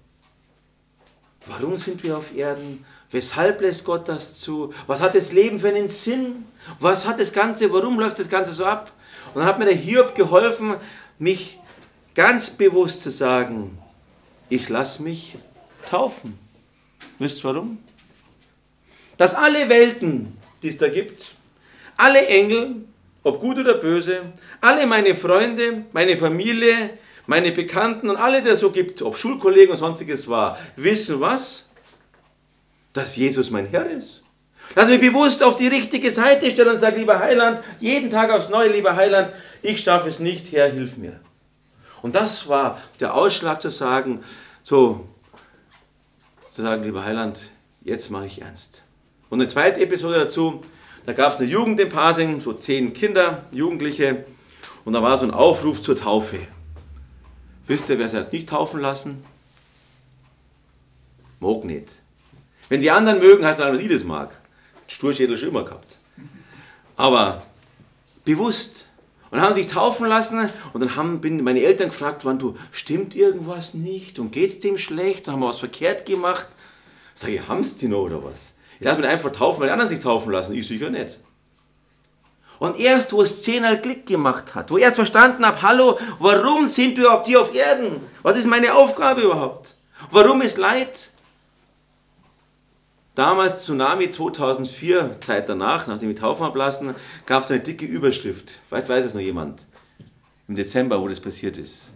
Warum sind wir auf Erden? Weshalb lässt Gott das zu? Was hat das Leben für einen Sinn? Was hat das Ganze, warum läuft das Ganze so ab? Und dann hat mir der Hiob geholfen, mich ganz bewusst zu sagen, ich lasse mich taufen. Wisst ihr warum? Dass alle Welten, die es da gibt, alle Engel, ob gut oder böse, alle meine Freunde, meine Familie, meine Bekannten und alle, die es so gibt, ob Schulkollegen und sonstiges war, wissen was? Dass Jesus mein Herr ist. Dass ich mich bewusst auf die richtige Seite stelle und sage, lieber Heiland, jeden Tag aufs Neue, lieber Heiland, ich schaffe es nicht, Herr, hilf mir. Und das war der Ausschlag zu sagen, lieber Heiland, jetzt mache ich ernst. Und eine zweite Episode dazu, da gab es eine Jugend in Pasing, so 10 Kinder, Jugendliche, und da war so ein Aufruf zur Taufe. Wisst ihr, wer sich hat nicht taufen lassen? Mag nicht. Wenn die anderen mögen, heißt das, dass ich das mag. Sturschädel schon immer gehabt. Aber bewusst. Und dann haben sie sich taufen lassen und dann haben meine Eltern gefragt, du, stimmt irgendwas nicht und geht es dem schlecht? Haben wir was verkehrt gemacht? Sag ich, haben sie die noch oder was? Ich lasse mich einfach taufen, weil die anderen sich taufen lassen. Ich sicher nicht. Und erst, wo es 10 Klick gemacht hat, wo ich erst verstanden habe, hallo, warum sind wir überhaupt hier auf Erden? Was ist meine Aufgabe überhaupt? Warum ist Leid? Damals, Tsunami 2004, Zeit danach, nachdem ich taufen habe lassen, gab es eine dicke Überschrift. Vielleicht weiß es noch jemand. Im Dezember, wo das passiert ist.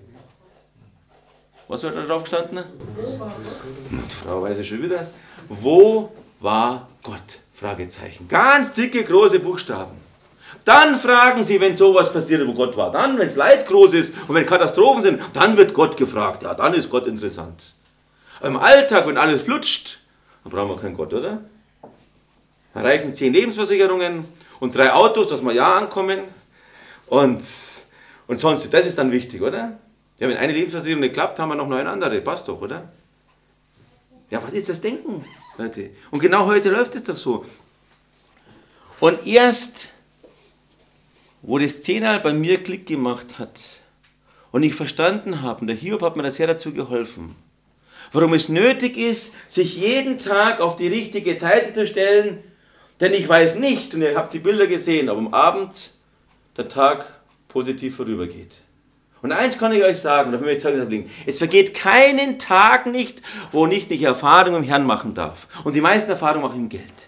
Was wird da drauf gestanden? Die Frau weiß es schon wieder. Wo war Gott? Fragezeichen. Ganz dicke, große Buchstaben. Dann fragen sie, wenn sowas passiert, wo Gott war. Dann, wenn es Leid groß ist und wenn Katastrophen sind, dann wird Gott gefragt. Ja, dann ist Gott interessant. Aber im Alltag, wenn alles flutscht, dann brauchen wir keinen Gott, oder? Da reichen 10 Lebensversicherungen und 3 Autos, dass wir ja ankommen. Und sonst, das ist dann wichtig, oder? Ja, wenn eine Lebensversicherung nicht klappt, haben wir noch 9 andere. Passt doch, oder? Ja, was ist das Denken, Leute? Und genau heute läuft es doch so. Und erst, wo das Zehnerl bei mir Klick gemacht hat und ich verstanden habe, und der Hiob hat mir da sehr dazu geholfen, warum es nötig ist, sich jeden Tag auf die richtige Seite zu stellen, denn ich weiß nicht, und ihr habt die Bilder gesehen, ob am Abend der Tag positiv vorübergeht. Und eins kann ich euch sagen, dafür möchte ich sagen, es vergeht keinen Tag nicht, wo ich nicht Erfahrung im Herrn machen darf. Und die meisten Erfahrungen mache ich im Geld.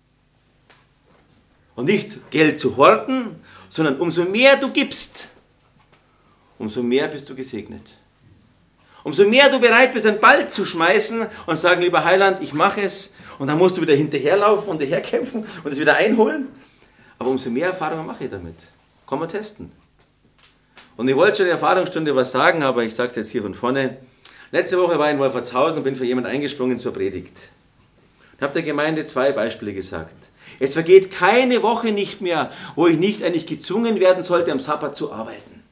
Und nicht Geld zu horten, sondern umso mehr du gibst, umso mehr bist du gesegnet. Umso mehr du bereit bist, einen Ball zu schmeißen und sagen, lieber Heiland, ich mache es. Und dann musst du wieder hinterherlaufen und hinterherkämpfen und es wieder einholen. Aber umso mehr Erfahrungen mache ich damit. Komm mal testen. Und ich wollte schon in der Erfahrungsstunde was sagen, aber ich sage es jetzt hier von vorne. Letzte Woche war ich in Wolfertshausen und bin für jemanden eingesprungen zur Predigt. Ich habe der Gemeinde 2 Beispiele gesagt. Es vergeht keine Woche nicht mehr, wo ich nicht eigentlich gezwungen werden sollte, am Sabbat zu arbeiten.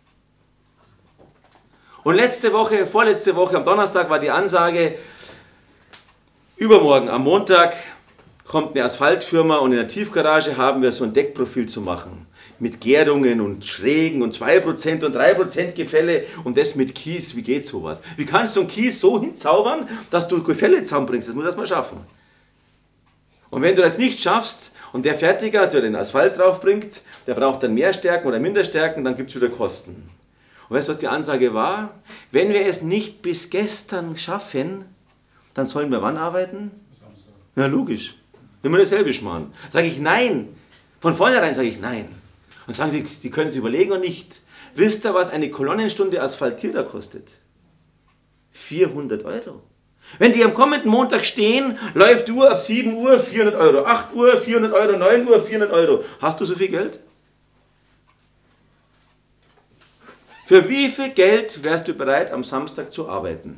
Und vorletzte Woche, am Donnerstag war die Ansage, übermorgen, am Montag, kommt eine Asphaltfirma und in der Tiefgarage haben wir so ein Deckprofil zu machen. Mit Gärungen und Schrägen und 2% und 3% Gefälle und das mit Kies. Wie geht sowas? Wie kannst du einen Kies so hinzaubern, dass du Gefälle zusammenbringst? Das muss das mal schaffen. Und wenn du das nicht schaffst und der Fertiger, der den Asphalt draufbringt, der braucht dann mehr Stärken oder minder Stärken, dann gibt es wieder Kosten. Und weißt du, was die Ansage war? Wenn wir es nicht bis gestern schaffen, dann sollen wir wann arbeiten? Samstag. Ja, logisch. Immer dasselbe schmarrn. Sage ich nein. Von vornherein sage ich nein. Und sagen sie, Sie können es überlegen und nicht. Wisst ihr, was eine Kolonnenstunde Asphaltierer kostet? 400 €. Wenn die am kommenden Montag stehen, läuft die Uhr ab 7 Uhr 400 €, 8 Uhr 400 €, 9 Uhr 400 €. Hast du so viel Geld? Für wie viel Geld wärst du bereit, am Samstag zu arbeiten?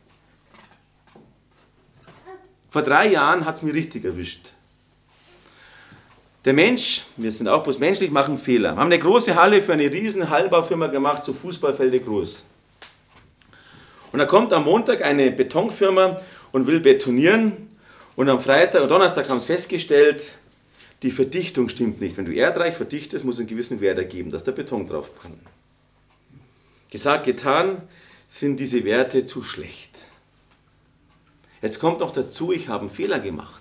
Vor 3 Jahren hat es mich richtig erwischt. Der Mensch, wir sind auch bloß menschlich, machen Fehler. Wir haben eine große Halle für eine riesen Hallenbaufirma gemacht, so Fußballfelder groß. Und da kommt am Montag eine Betonfirma und will betonieren. Und am Freitag und Donnerstag haben sie festgestellt, die Verdichtung stimmt nicht. Wenn du erdreich verdichtest, muss es einen gewissen Wert ergeben, dass der Beton drauf kann. Gesagt, getan, sind diese Werte zu schlecht. Jetzt kommt noch dazu, ich habe einen Fehler gemacht.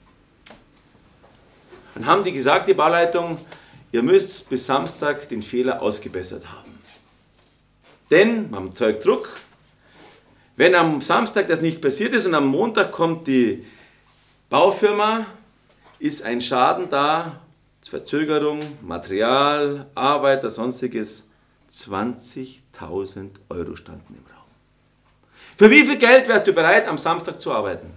Dann haben die gesagt, die Bauleitung, ihr müsst bis Samstag den Fehler ausgebessert haben. Denn, man erzeugt Druck, wenn am Samstag das nicht passiert ist und am Montag kommt die Baufirma, ist ein Schaden da, Verzögerung, Material, Arbeiter, sonstiges, 20.000 € standen im Raum. Für wie viel Geld wärst du bereit, am Samstag zu arbeiten?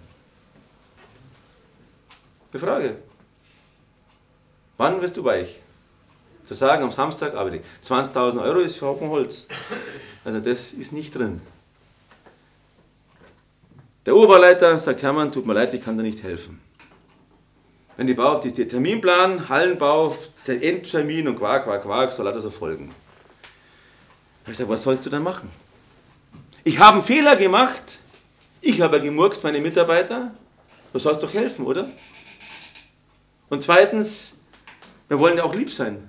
Die Frage. Wann wirst du weich? Zu sagen, am Samstag arbeite ich. 20.000 € ist für Haufen Holz. Also das ist nicht drin. Der Oberbauleiter sagt, Hermann, tut mir leid, ich kann dir nicht helfen. Wenn die Bau auf den Terminplan, Hallenbau, der Endtermin und Quark, soll alles erfolgen. Da habe ich gesagt, was sollst du dann machen? Ich habe einen Fehler gemacht. Ich habe gemurkst meine Mitarbeiter. Du sollst doch helfen, oder? Und zweitens, wir wollen ja auch lieb sein.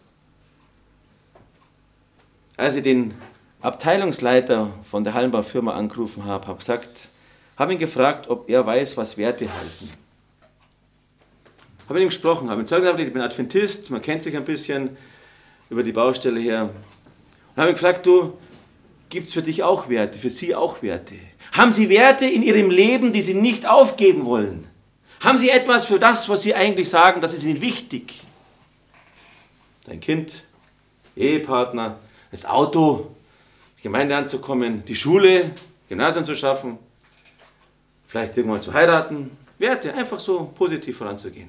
Als ich den Abteilungsleiter von der Hallenbaufirma angerufen habe, habe ihn gefragt, ob er weiß, was Werte heißen. Habe mit ihm gesprochen, habe ihm gesagt, ich bin Adventist, man kennt sich ein bisschen über die Baustelle her. Und habe ihn gefragt, gibt es für dich auch Werte, für Sie auch Werte? Haben Sie Werte in Ihrem Leben, die Sie nicht aufgeben wollen? Haben Sie etwas für das, was Sie eigentlich sagen, das ist Ihnen wichtig? Dein Kind, Ehepartner, das Auto, die Gemeinde anzukommen, die Schule, Gymnasium zu schaffen, vielleicht irgendwann zu heiraten, Werte, einfach so positiv voranzugehen.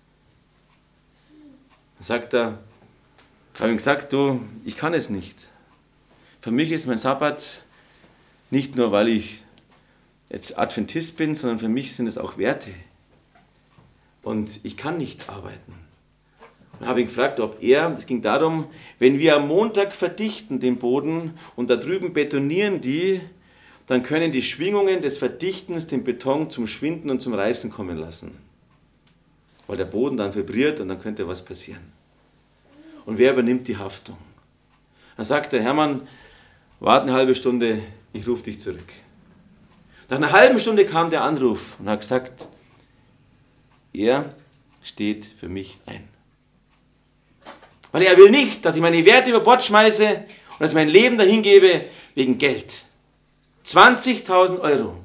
Dann sagt er, habe ihm gesagt, du, ich kann es nicht. Für mich ist mein Sabbat nicht nur, weil ich jetzt Adventist bin, sondern für mich sind es auch Werte. Und ich kann nicht arbeiten. Und habe ihn gefragt, es ging darum, wenn wir am Montag verdichten den Boden und da drüben betonieren die, dann können die Schwingungen des Verdichtens den Beton zum Schwinden und zum Reißen kommen lassen. Weil der Boden dann vibriert und dann könnte was passieren. Und wer übernimmt die Haftung? Dann sagt der Hermann, warte eine halbe Stunde, ich rufe dich zurück. Nach einer halben Stunde kam der Anruf und hat gesagt, er steht für mich ein. Weil er will nicht, dass ich meine Werte über Bord schmeiße und dass ich mein Leben dahin gebe wegen Geld. 20.000 Euro.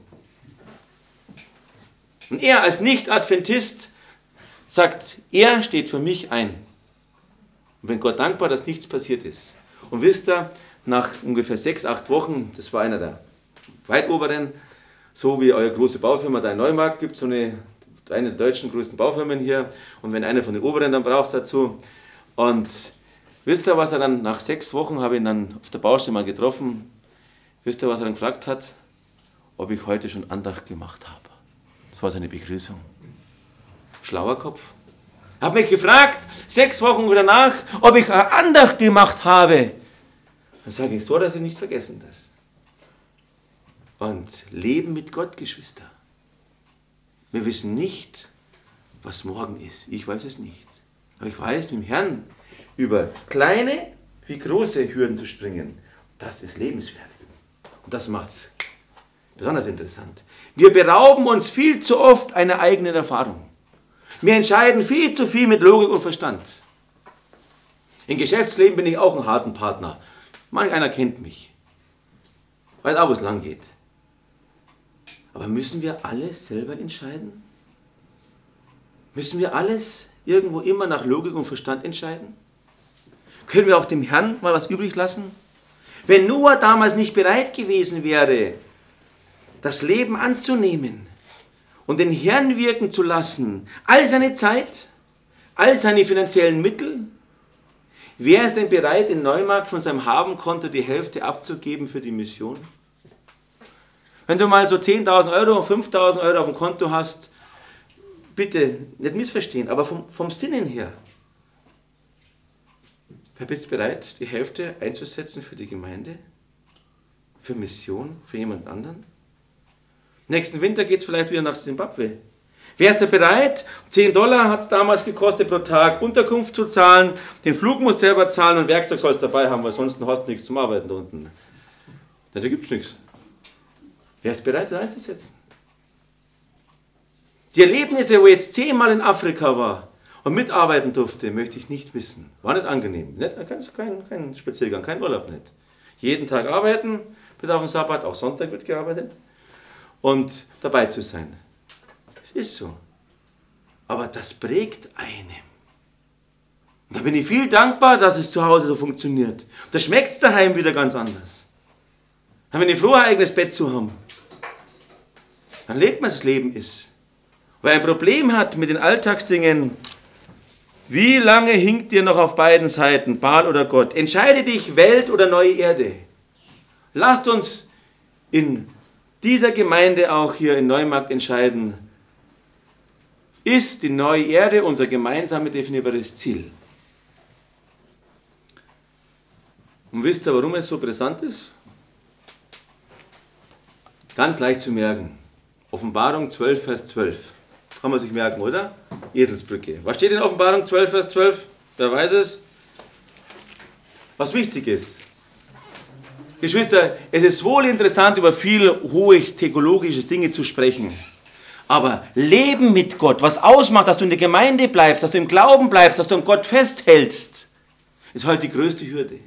Und er als Nicht-Adventist sagt, er steht für mich ein. Und bin Gott dankbar, dass nichts passiert ist. Und wisst ihr, nach ungefähr 6-8 Wochen, das war einer der weit oberen, so wie eure große Baufirma da in Neumarkt gibt, so eine der deutschen größten Baufirmen hier. Und wenn einer von den oberen dann braucht dazu. Und wisst ihr, was er dann nach 6 Wochen, habe ich ihn dann auf der Baustelle mal getroffen, wisst ihr, was er dann gefragt hat? Ob ich heute schon Andacht gemacht habe. Das war seine Begrüßung. Schlauer Kopf. Er hat mich gefragt, 6 Wochen danach, ob ich eine Andacht gemacht habe. Dann sage ich so, dass ich nicht vergessen das. Und leben mit Gott, Geschwister. Wir wissen nicht, was morgen ist. Ich weiß es nicht. Aber ich weiß, mit dem Herrn über kleine wie große Hürden zu springen, das ist lebenswert. Und das macht es besonders interessant. Wir berauben uns viel zu oft einer eigenen Erfahrung. Wir entscheiden viel zu viel mit Logik und Verstand. Im Geschäftsleben bin ich auch ein harten Partner. Manch einer kennt mich. Weiß auch, wo es lang geht. Aber müssen wir alles selber entscheiden? Müssen wir alles irgendwo immer nach Logik und Verstand entscheiden? Können wir auch dem Herrn mal was übrig lassen? Wenn Noah damals nicht bereit gewesen wäre, das Leben anzunehmen und den Herrn wirken zu lassen, all seine Zeit, all seine finanziellen Mittel, wer ist denn bereit, in Neumarkt von seinem Habenkonto die Hälfte abzugeben für die Mission? Wenn du mal so 10.000 Euro, 5.000 Euro auf dem Konto hast, bitte nicht missverstehen, aber vom Sinnen her, wer bist bereit, die Hälfte einzusetzen für die Gemeinde, für Mission, für jemand anderen? Nächsten Winter geht es vielleicht wieder nach Zimbabwe. Wer ist da bereit? $10 hat es damals gekostet pro Tag, Unterkunft zu zahlen, den Flug musst du selber zahlen und Werkzeug sollst du dabei haben, weil sonst hast du nichts zum Arbeiten da unten. Da gibt es nichts. Wer ist bereit, das einzusetzen? Die Erlebnisse, wo ich jetzt 10-mal in Afrika war und mitarbeiten durfte, möchte ich nicht wissen. War nicht angenehm. Kein Spaziergang, kein Urlaub nicht. Jeden Tag arbeiten, bis auf den Sabbat, auch Sonntag wird gearbeitet. Und dabei zu sein. Es ist so. Aber das prägt einen. Und da bin ich viel dankbar, dass es zu Hause so funktioniert. Da schmeckt es daheim wieder ganz anders. Dann bin ich froh, ein eigenes Bett zu haben. Dann legt man, das Leben ist. Wer ein Problem hat mit den Alltagsdingen, wie lange hinkt dir noch auf beiden Seiten, Baal oder Gott? Entscheide dich, Welt oder neue Erde. Lasst uns in dieser Gemeinde auch hier in Neumarkt entscheiden, ist die neue Erde unser gemeinsam definierbares Ziel? Und wisst ihr, warum es so brisant ist? Ganz leicht zu merken. Offenbarung 12, Vers 12. Kann man sich merken, oder? Eselsbrücke. Was steht in Offenbarung 12, Vers 12? Wer weiß es? Was wichtig ist. Geschwister, es ist wohl interessant, über viel hohe theologische Dinge zu sprechen. Aber Leben mit Gott, was ausmacht, dass du in der Gemeinde bleibst, dass du im Glauben bleibst, dass du an Gott festhältst, ist heute die größte Hürde.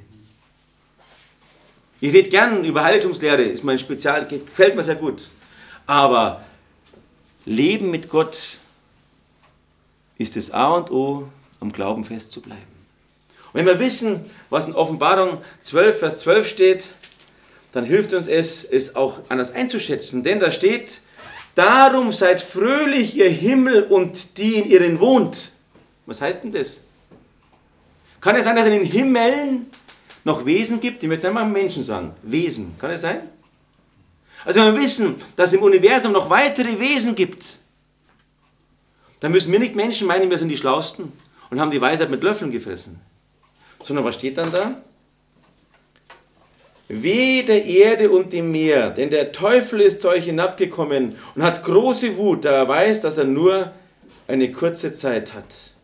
Ich rede gern über Heiligtumslehre, ist mein Spezial, gefällt mir sehr gut. Aber Leben mit Gott ist das A und O, am Glauben festzubleiben. Und wenn wir wissen, was in Offenbarung 12, Vers 12 steht, dann hilft uns es auch anders einzuschätzen. Denn da steht, Darum seid fröhlich, ihr Himmel und die in ihren wohnt. Was heißt denn das? Kann es sein, dass es in den Himmeln noch Wesen gibt? Ich möchte einmal Menschen sagen. Wesen. Kann es sein? Also wenn wir wissen, dass es im Universum noch weitere Wesen gibt, dann müssen wir nicht Menschen meinen, wir sind die Schlausten und haben die Weisheit mit Löffeln gefressen. Sondern was steht dann da? Wehe der Erde und dem Meer, denn der Teufel ist zu euch hinabgekommen und hat große Wut, da er weiß, dass er nur eine kurze Zeit hat.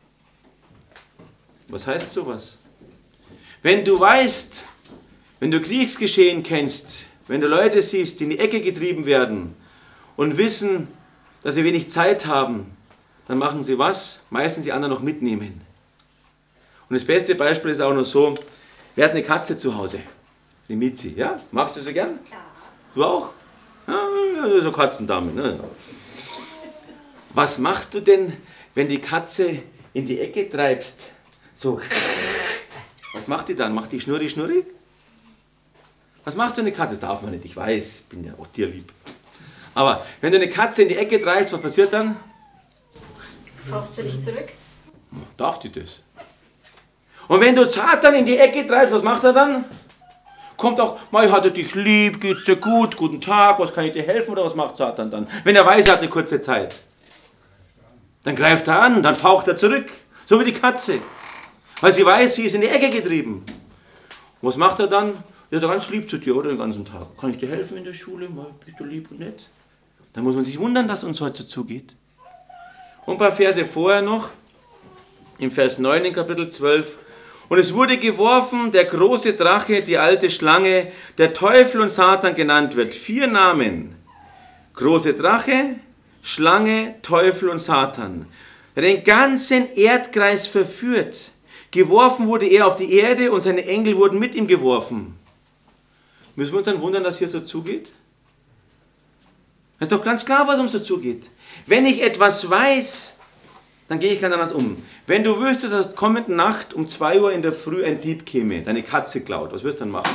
Was heißt sowas? Wenn du weißt, wenn du Kriegsgeschehen kennst, wenn du Leute siehst, die in die Ecke getrieben werden und wissen, dass sie wenig Zeit haben, dann machen sie was? Meistens die anderen noch mitnehmen. Und das beste Beispiel ist auch noch so, wer hat eine Katze zu Hause? Die Mitzi, ja? Magst du sie gern? Ja. Du auch? Ja, so Katzendame. Ne? Was machst du denn, wenn die Katze in die Ecke treibst? So. Was macht die dann? Macht die Schnurri, Schnurri? Was macht so eine Katze? Das darf man nicht, ich weiß, ich bin ja auch tierlieb. Aber wenn du eine Katze in die Ecke treibst, was passiert dann? Faucht sie dich zurück? Darf die das? Und wenn du Satan in die Ecke treibst, was macht er dann? Kommt auch, ich hatte dich lieb, geht's dir gut, guten Tag, was kann ich dir helfen oder was macht Satan dann? Wenn er weiß, er hat eine kurze Zeit. Dann greift er an, dann faucht er zurück, so wie die Katze. Weil sie weiß, sie ist in die Ecke getrieben. Und was macht er dann? Er ist ganz lieb zu dir, oder, den ganzen Tag. Kann ich dir helfen in der Schule? Bist du lieb und nett? Da muss man sich wundern, dass uns heute so zugeht. Und ein paar Verse vorher noch, im Vers 9 in Kapitel 12. Und es wurde geworfen, der große Drache, die alte Schlange, der Teufel und Satan genannt wird. 4 Namen. Große Drache, Schlange, Teufel und Satan. Der den ganzen Erdkreis verführt. Geworfen wurde er auf die Erde und seine Engel wurden mit ihm geworfen. Müssen wir uns dann wundern, dass hier so zugeht? Das ist doch ganz klar, warum es so zugeht. Wenn ich etwas weiß, dann gehe ich ganz anders um. Wenn du wüsstest, dass kommende Nacht um 2 Uhr in der Früh ein Dieb käme, deine Katze klaut, was wirst du dann machen?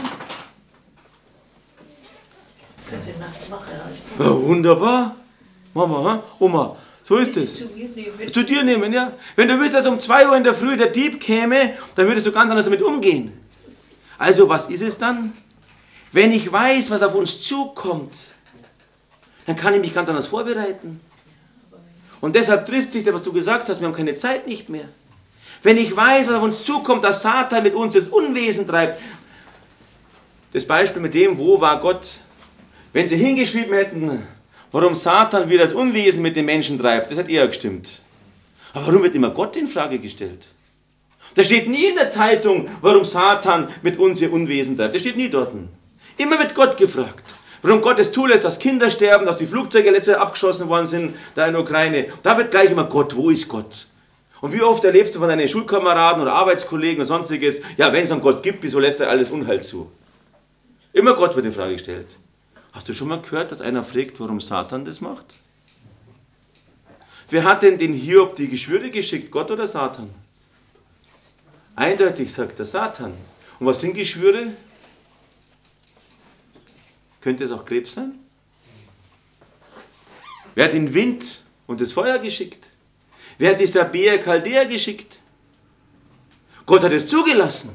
Ganze Nacht Wache halten. Ja, wunderbar. Mama, Oma, so ist es. Zu dir nehmen, ja. Wenn du wüsstest, dass um 2 Uhr in der Früh der Dieb käme, dann würdest du ganz anders damit umgehen. Also, was ist es dann? Wenn ich weiß, was auf uns zukommt, dann kann ich mich ganz anders vorbereiten. Und deshalb trifft sich das, was du gesagt hast, wir haben keine Zeit nicht mehr. Wenn ich weiß, was auf uns zukommt, dass Satan mit uns das Unwesen treibt. Das Beispiel mit dem, wo war Gott? Wenn sie hingeschrieben hätten, warum Satan wieder das Unwesen mit den Menschen treibt, das hätte eher gestimmt. Aber warum wird immer Gott in Frage gestellt? Da steht nie in der Zeitung, warum Satan mit uns ihr Unwesen treibt. Das steht nie dort. Immer wird Gott gefragt. Warum Gott es zulässt, dass Kinder sterben, dass die Flugzeuge letztes Jahr abgeschossen worden sind, da in der Ukraine. Da wird gleich immer Gott, wo ist Gott? Und wie oft erlebst du von deinen Schulkameraden oder Arbeitskollegen und sonstiges, ja, wenn es einen Gott gibt, wieso lässt er alles Unheil zu? Immer Gott wird in Frage gestellt. Hast du schon mal gehört, dass einer fragt, warum Satan das macht? Wer hat denn den Hiob die Geschwüre geschickt, Gott oder Satan? Eindeutig sagt der Satan. Und was sind Geschwüre? Könnte es auch Krebs sein? Wer hat den Wind und das Feuer geschickt? Wer hat die Sabea Chaldea geschickt? Gott hat es zugelassen.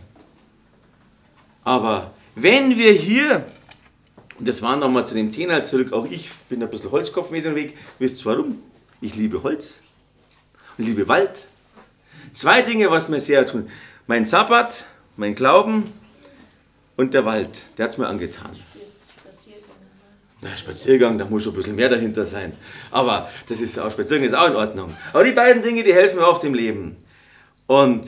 Aber wenn wir hier, und das war nochmal zu dem Zehner zurück, auch ich bin ein bisschen holzkopfmäßig unterwegs, wisst ihr warum? Ich liebe Holz und ich liebe Wald. 2 Dinge, was mir sehr tun. Mein Sabbat, mein Glauben und der Wald, der hat es mir angetan. Na, Spaziergang, da muss schon ein bisschen mehr dahinter sein. Aber das ist auch, Spaziergang ist auch in Ordnung. Aber die beiden Dinge, die helfen mir auf dem Leben. Und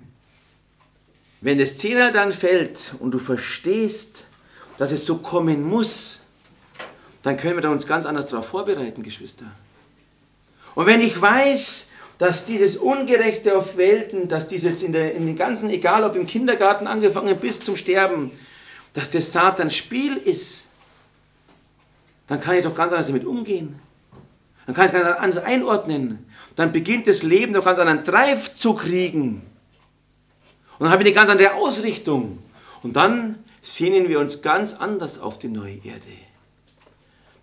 wenn das Zehnerl dann fällt und du verstehst, dass es so kommen muss, dann können wir da uns ganz anders darauf vorbereiten, Geschwister. Und wenn ich weiß, dass dieses Ungerechte auf Welten, dass dieses in den ganzen, egal ob im Kindergarten angefangen bis zum Sterben, dass das Satans Spiel ist, dann kann ich doch ganz anders damit umgehen. Dann kann ich es ganz anders einordnen. Dann beginnt das Leben doch ganz anderen Drive zu kriegen. Und dann habe ich eine ganz andere Ausrichtung. Und dann sehnen wir uns ganz anders auf die neue Erde.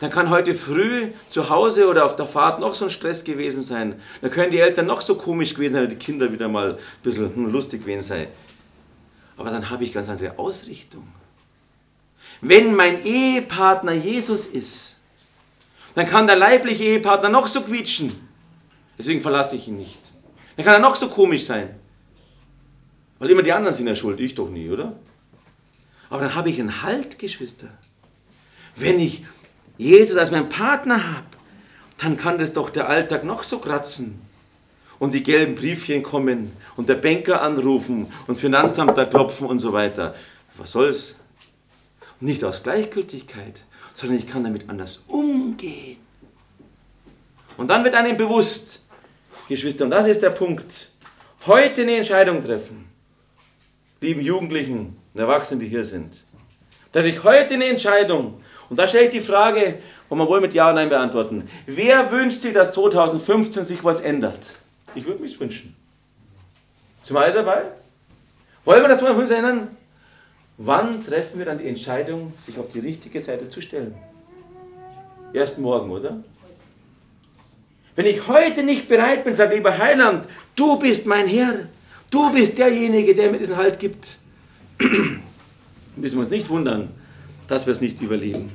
Dann kann heute früh zu Hause oder auf der Fahrt noch so ein Stress gewesen sein. Dann können die Eltern noch so komisch gewesen sein, die Kinder wieder mal ein bisschen lustig gewesen sein. Aber dann habe ich ganz andere Ausrichtung. Wenn mein Ehepartner Jesus ist, dann kann der leibliche Ehepartner noch so quietschen. Deswegen verlasse ich ihn nicht. Dann kann er noch so komisch sein. Weil immer die anderen sind ja schuld, ich doch nie, oder? Aber dann habe ich einen Halt, Geschwister. Wenn ich Jesus als meinen Partner habe, dann kann das doch der Alltag noch so kratzen. Und die gelben Briefchen kommen und der Banker anrufen und das Finanzamt da klopfen und so weiter. Was soll's? Nicht aus Gleichgültigkeit, sondern ich kann damit anders umgehen. Und dann wird einem bewusst, Geschwister, und das ist der Punkt, heute eine Entscheidung treffen. Lieben Jugendlichen und Erwachsenen, die hier sind. Treffe ich heute eine Entscheidung. Und da stelle ich die Frage, und man wohl mit Ja und Nein beantworten. Wer wünscht sich, dass 2015 sich was ändert? Ich würde mich wünschen. Sind wir alle dabei? Wollen wir das 2015 ändern? Wann treffen wir dann die Entscheidung, sich auf die richtige Seite zu stellen? Erst morgen, oder? Wenn ich heute nicht bereit bin, sage lieber Heiland, du bist mein Herr, du bist derjenige, der mir diesen Halt gibt, müssen wir uns nicht wundern, dass wir es nicht überleben.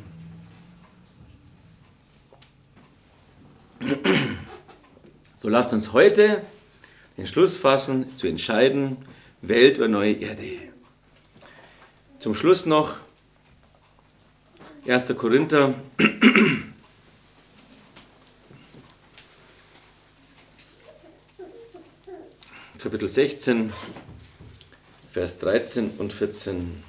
So lasst uns heute den Schluss fassen, zu entscheiden, Welt oder neue Erde. Zum Schluss noch 1. Korinther, Kapitel 16, Vers 13 und 14.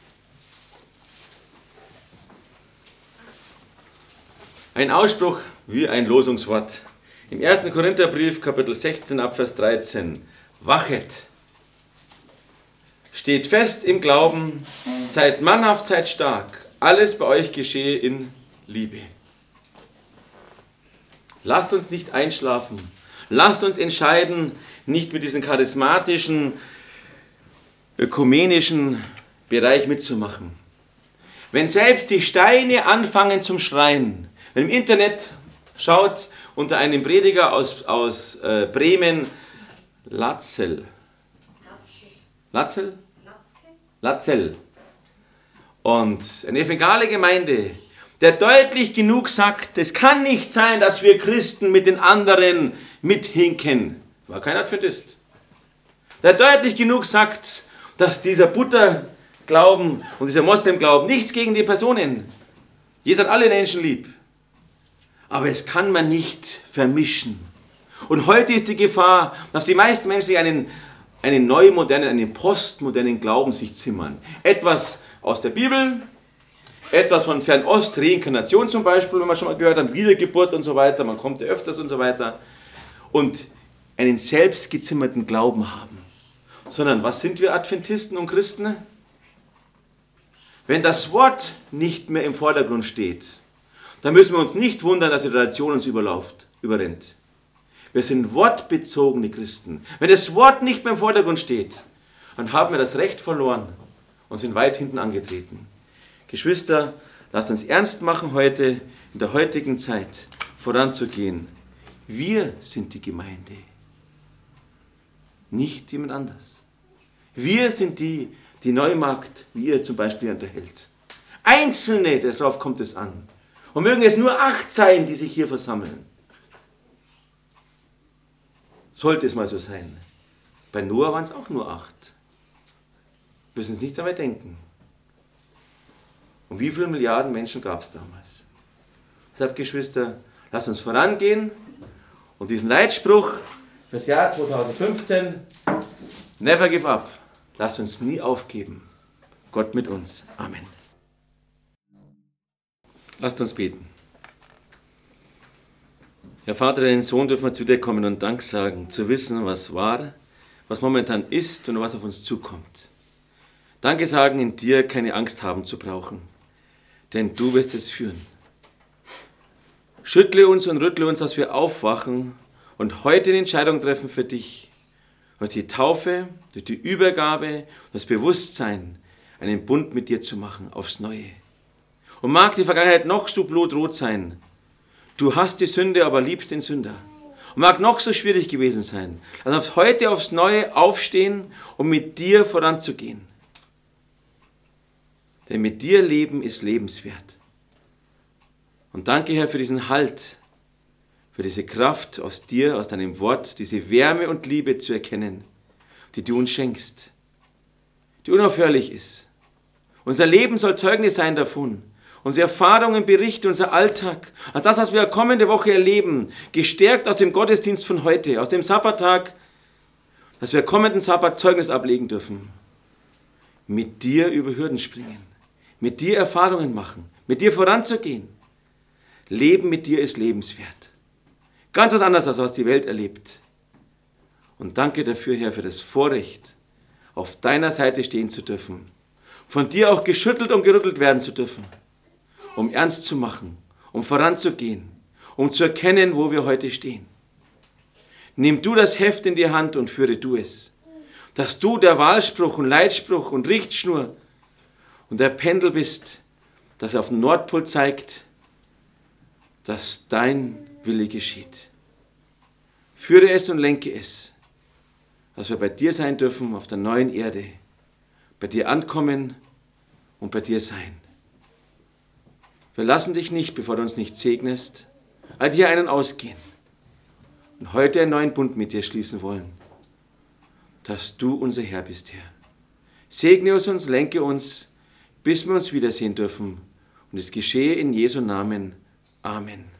Ein Ausspruch wie ein Losungswort. Im 1. Korintherbrief, Kapitel 16, Abvers 13. Wachet, steht fest im Glauben, seid mannhaft, seid stark. Alles bei euch geschehe in Liebe. Lasst uns nicht einschlafen. Lasst uns entscheiden, nicht mit diesem charismatischen, ökumenischen Bereich mitzumachen. Wenn selbst die Steine anfangen zum Schreien, wenn im Internet schaut unter einem Prediger aus Bremen, Latzel. Und eine evangelische Gemeinde, der deutlich genug sagt, es kann nicht sein, dass wir Christen mit den anderen mithinken. War kein Adventist. Der deutlich genug sagt, dass dieser Buddha-Glauben und dieser Moslem-Glauben nichts gegen die Personen. Jesus hat alle Menschen lieb. Aber es kann man nicht vermischen. Und heute ist die Gefahr, dass die meisten Menschen sich einen neumodernen, einen postmodernen Glauben sich zimmern. Etwas aus der Bibel, etwas von Fernost, Reinkarnation zum Beispiel, wenn man schon mal gehört hat, Wiedergeburt und so weiter, man kommt ja öfters und so weiter. Und einen selbstgezimmerten Glauben haben. Sondern was sind wir Adventisten und Christen? Wenn das Wort nicht mehr im Vordergrund steht, dann müssen wir uns nicht wundern, dass die Tradition uns überrennt. Wir sind wortbezogene Christen. Wenn das Wort nicht mehr im Vordergrund steht, dann haben wir das Recht verloren und sind weit hinten angetreten. Geschwister, lasst uns ernst machen heute, in der heutigen Zeit voranzugehen. Wir sind die Gemeinde, nicht jemand anders. Wir sind die Neumarkt, wie ihr zum Beispiel unterhält. Einzelne, darauf kommt es an. Und mögen es nur 8 sein, die sich hier versammeln. Sollte es mal so sein. Bei Noah waren es auch nur 8. Wir müssen es nicht dabei denken. Und wie viele Milliarden Menschen gab es damals? Deshalb, Geschwister, lasst uns vorangehen und diesen Leitspruch fürs Jahr 2015, never give up, lasst uns nie aufgeben. Gott mit uns. Amen. Lasst uns beten. Herr Vater, deinen Sohn dürfen wir zu dir kommen und Dank sagen, zu wissen, was war, was momentan ist und was auf uns zukommt. Danke sagen, in dir keine Angst haben zu brauchen, denn du wirst es führen. Schüttle uns und rüttle uns, dass wir aufwachen und heute eine Entscheidung treffen für dich. Durch die Taufe, durch die Übergabe, das Bewusstsein, einen Bund mit dir zu machen aufs Neue. Und mag die Vergangenheit noch so blutrot sein. Du hast die Sünde, aber liebst den Sünder. Und mag noch so schwierig gewesen sein. Also heute aufs Neue aufstehen, um mit dir voranzugehen. Denn mit dir leben ist lebenswert. Und danke, Herr, für diesen Halt, für diese Kraft aus dir, aus deinem Wort, diese Wärme und Liebe zu erkennen, die du uns schenkst, die unaufhörlich ist. Unser Leben soll Zeugnis sein davon. Unsere Erfahrungen, Berichte, unser Alltag, also das, was wir kommende Woche erleben, gestärkt aus dem Gottesdienst von heute, aus dem Sabbattag, dass wir kommenden Sabbat Zeugnis ablegen dürfen. Mit dir über Hürden springen, mit dir Erfahrungen machen, mit dir voranzugehen. Leben mit dir ist lebenswert. Ganz was anderes, als was die Welt erlebt. Und danke dafür, Herr, für das Vorrecht, auf deiner Seite stehen zu dürfen, von dir auch geschüttelt und gerüttelt werden zu dürfen, um ernst zu machen, um voranzugehen, um zu erkennen, wo wir heute stehen. Nimm du das Heft in die Hand und führe du es, dass du der Wahlspruch und Leitspruch und Richtschnur und der Pendel bist, das auf den Nordpol zeigt, dass dein Wille geschieht. Führe es und lenke es, dass wir bei dir sein dürfen auf der neuen Erde, bei dir ankommen und bei dir sein. Wir lassen dich nicht, bevor du uns nicht segnest, all dir einen ausgehen und heute einen neuen Bund mit dir schließen wollen, dass du unser Herr bist, Herr. Segne uns, lenke uns, bis wir uns wiedersehen dürfen. Und es geschehe in Jesu Namen. Amen.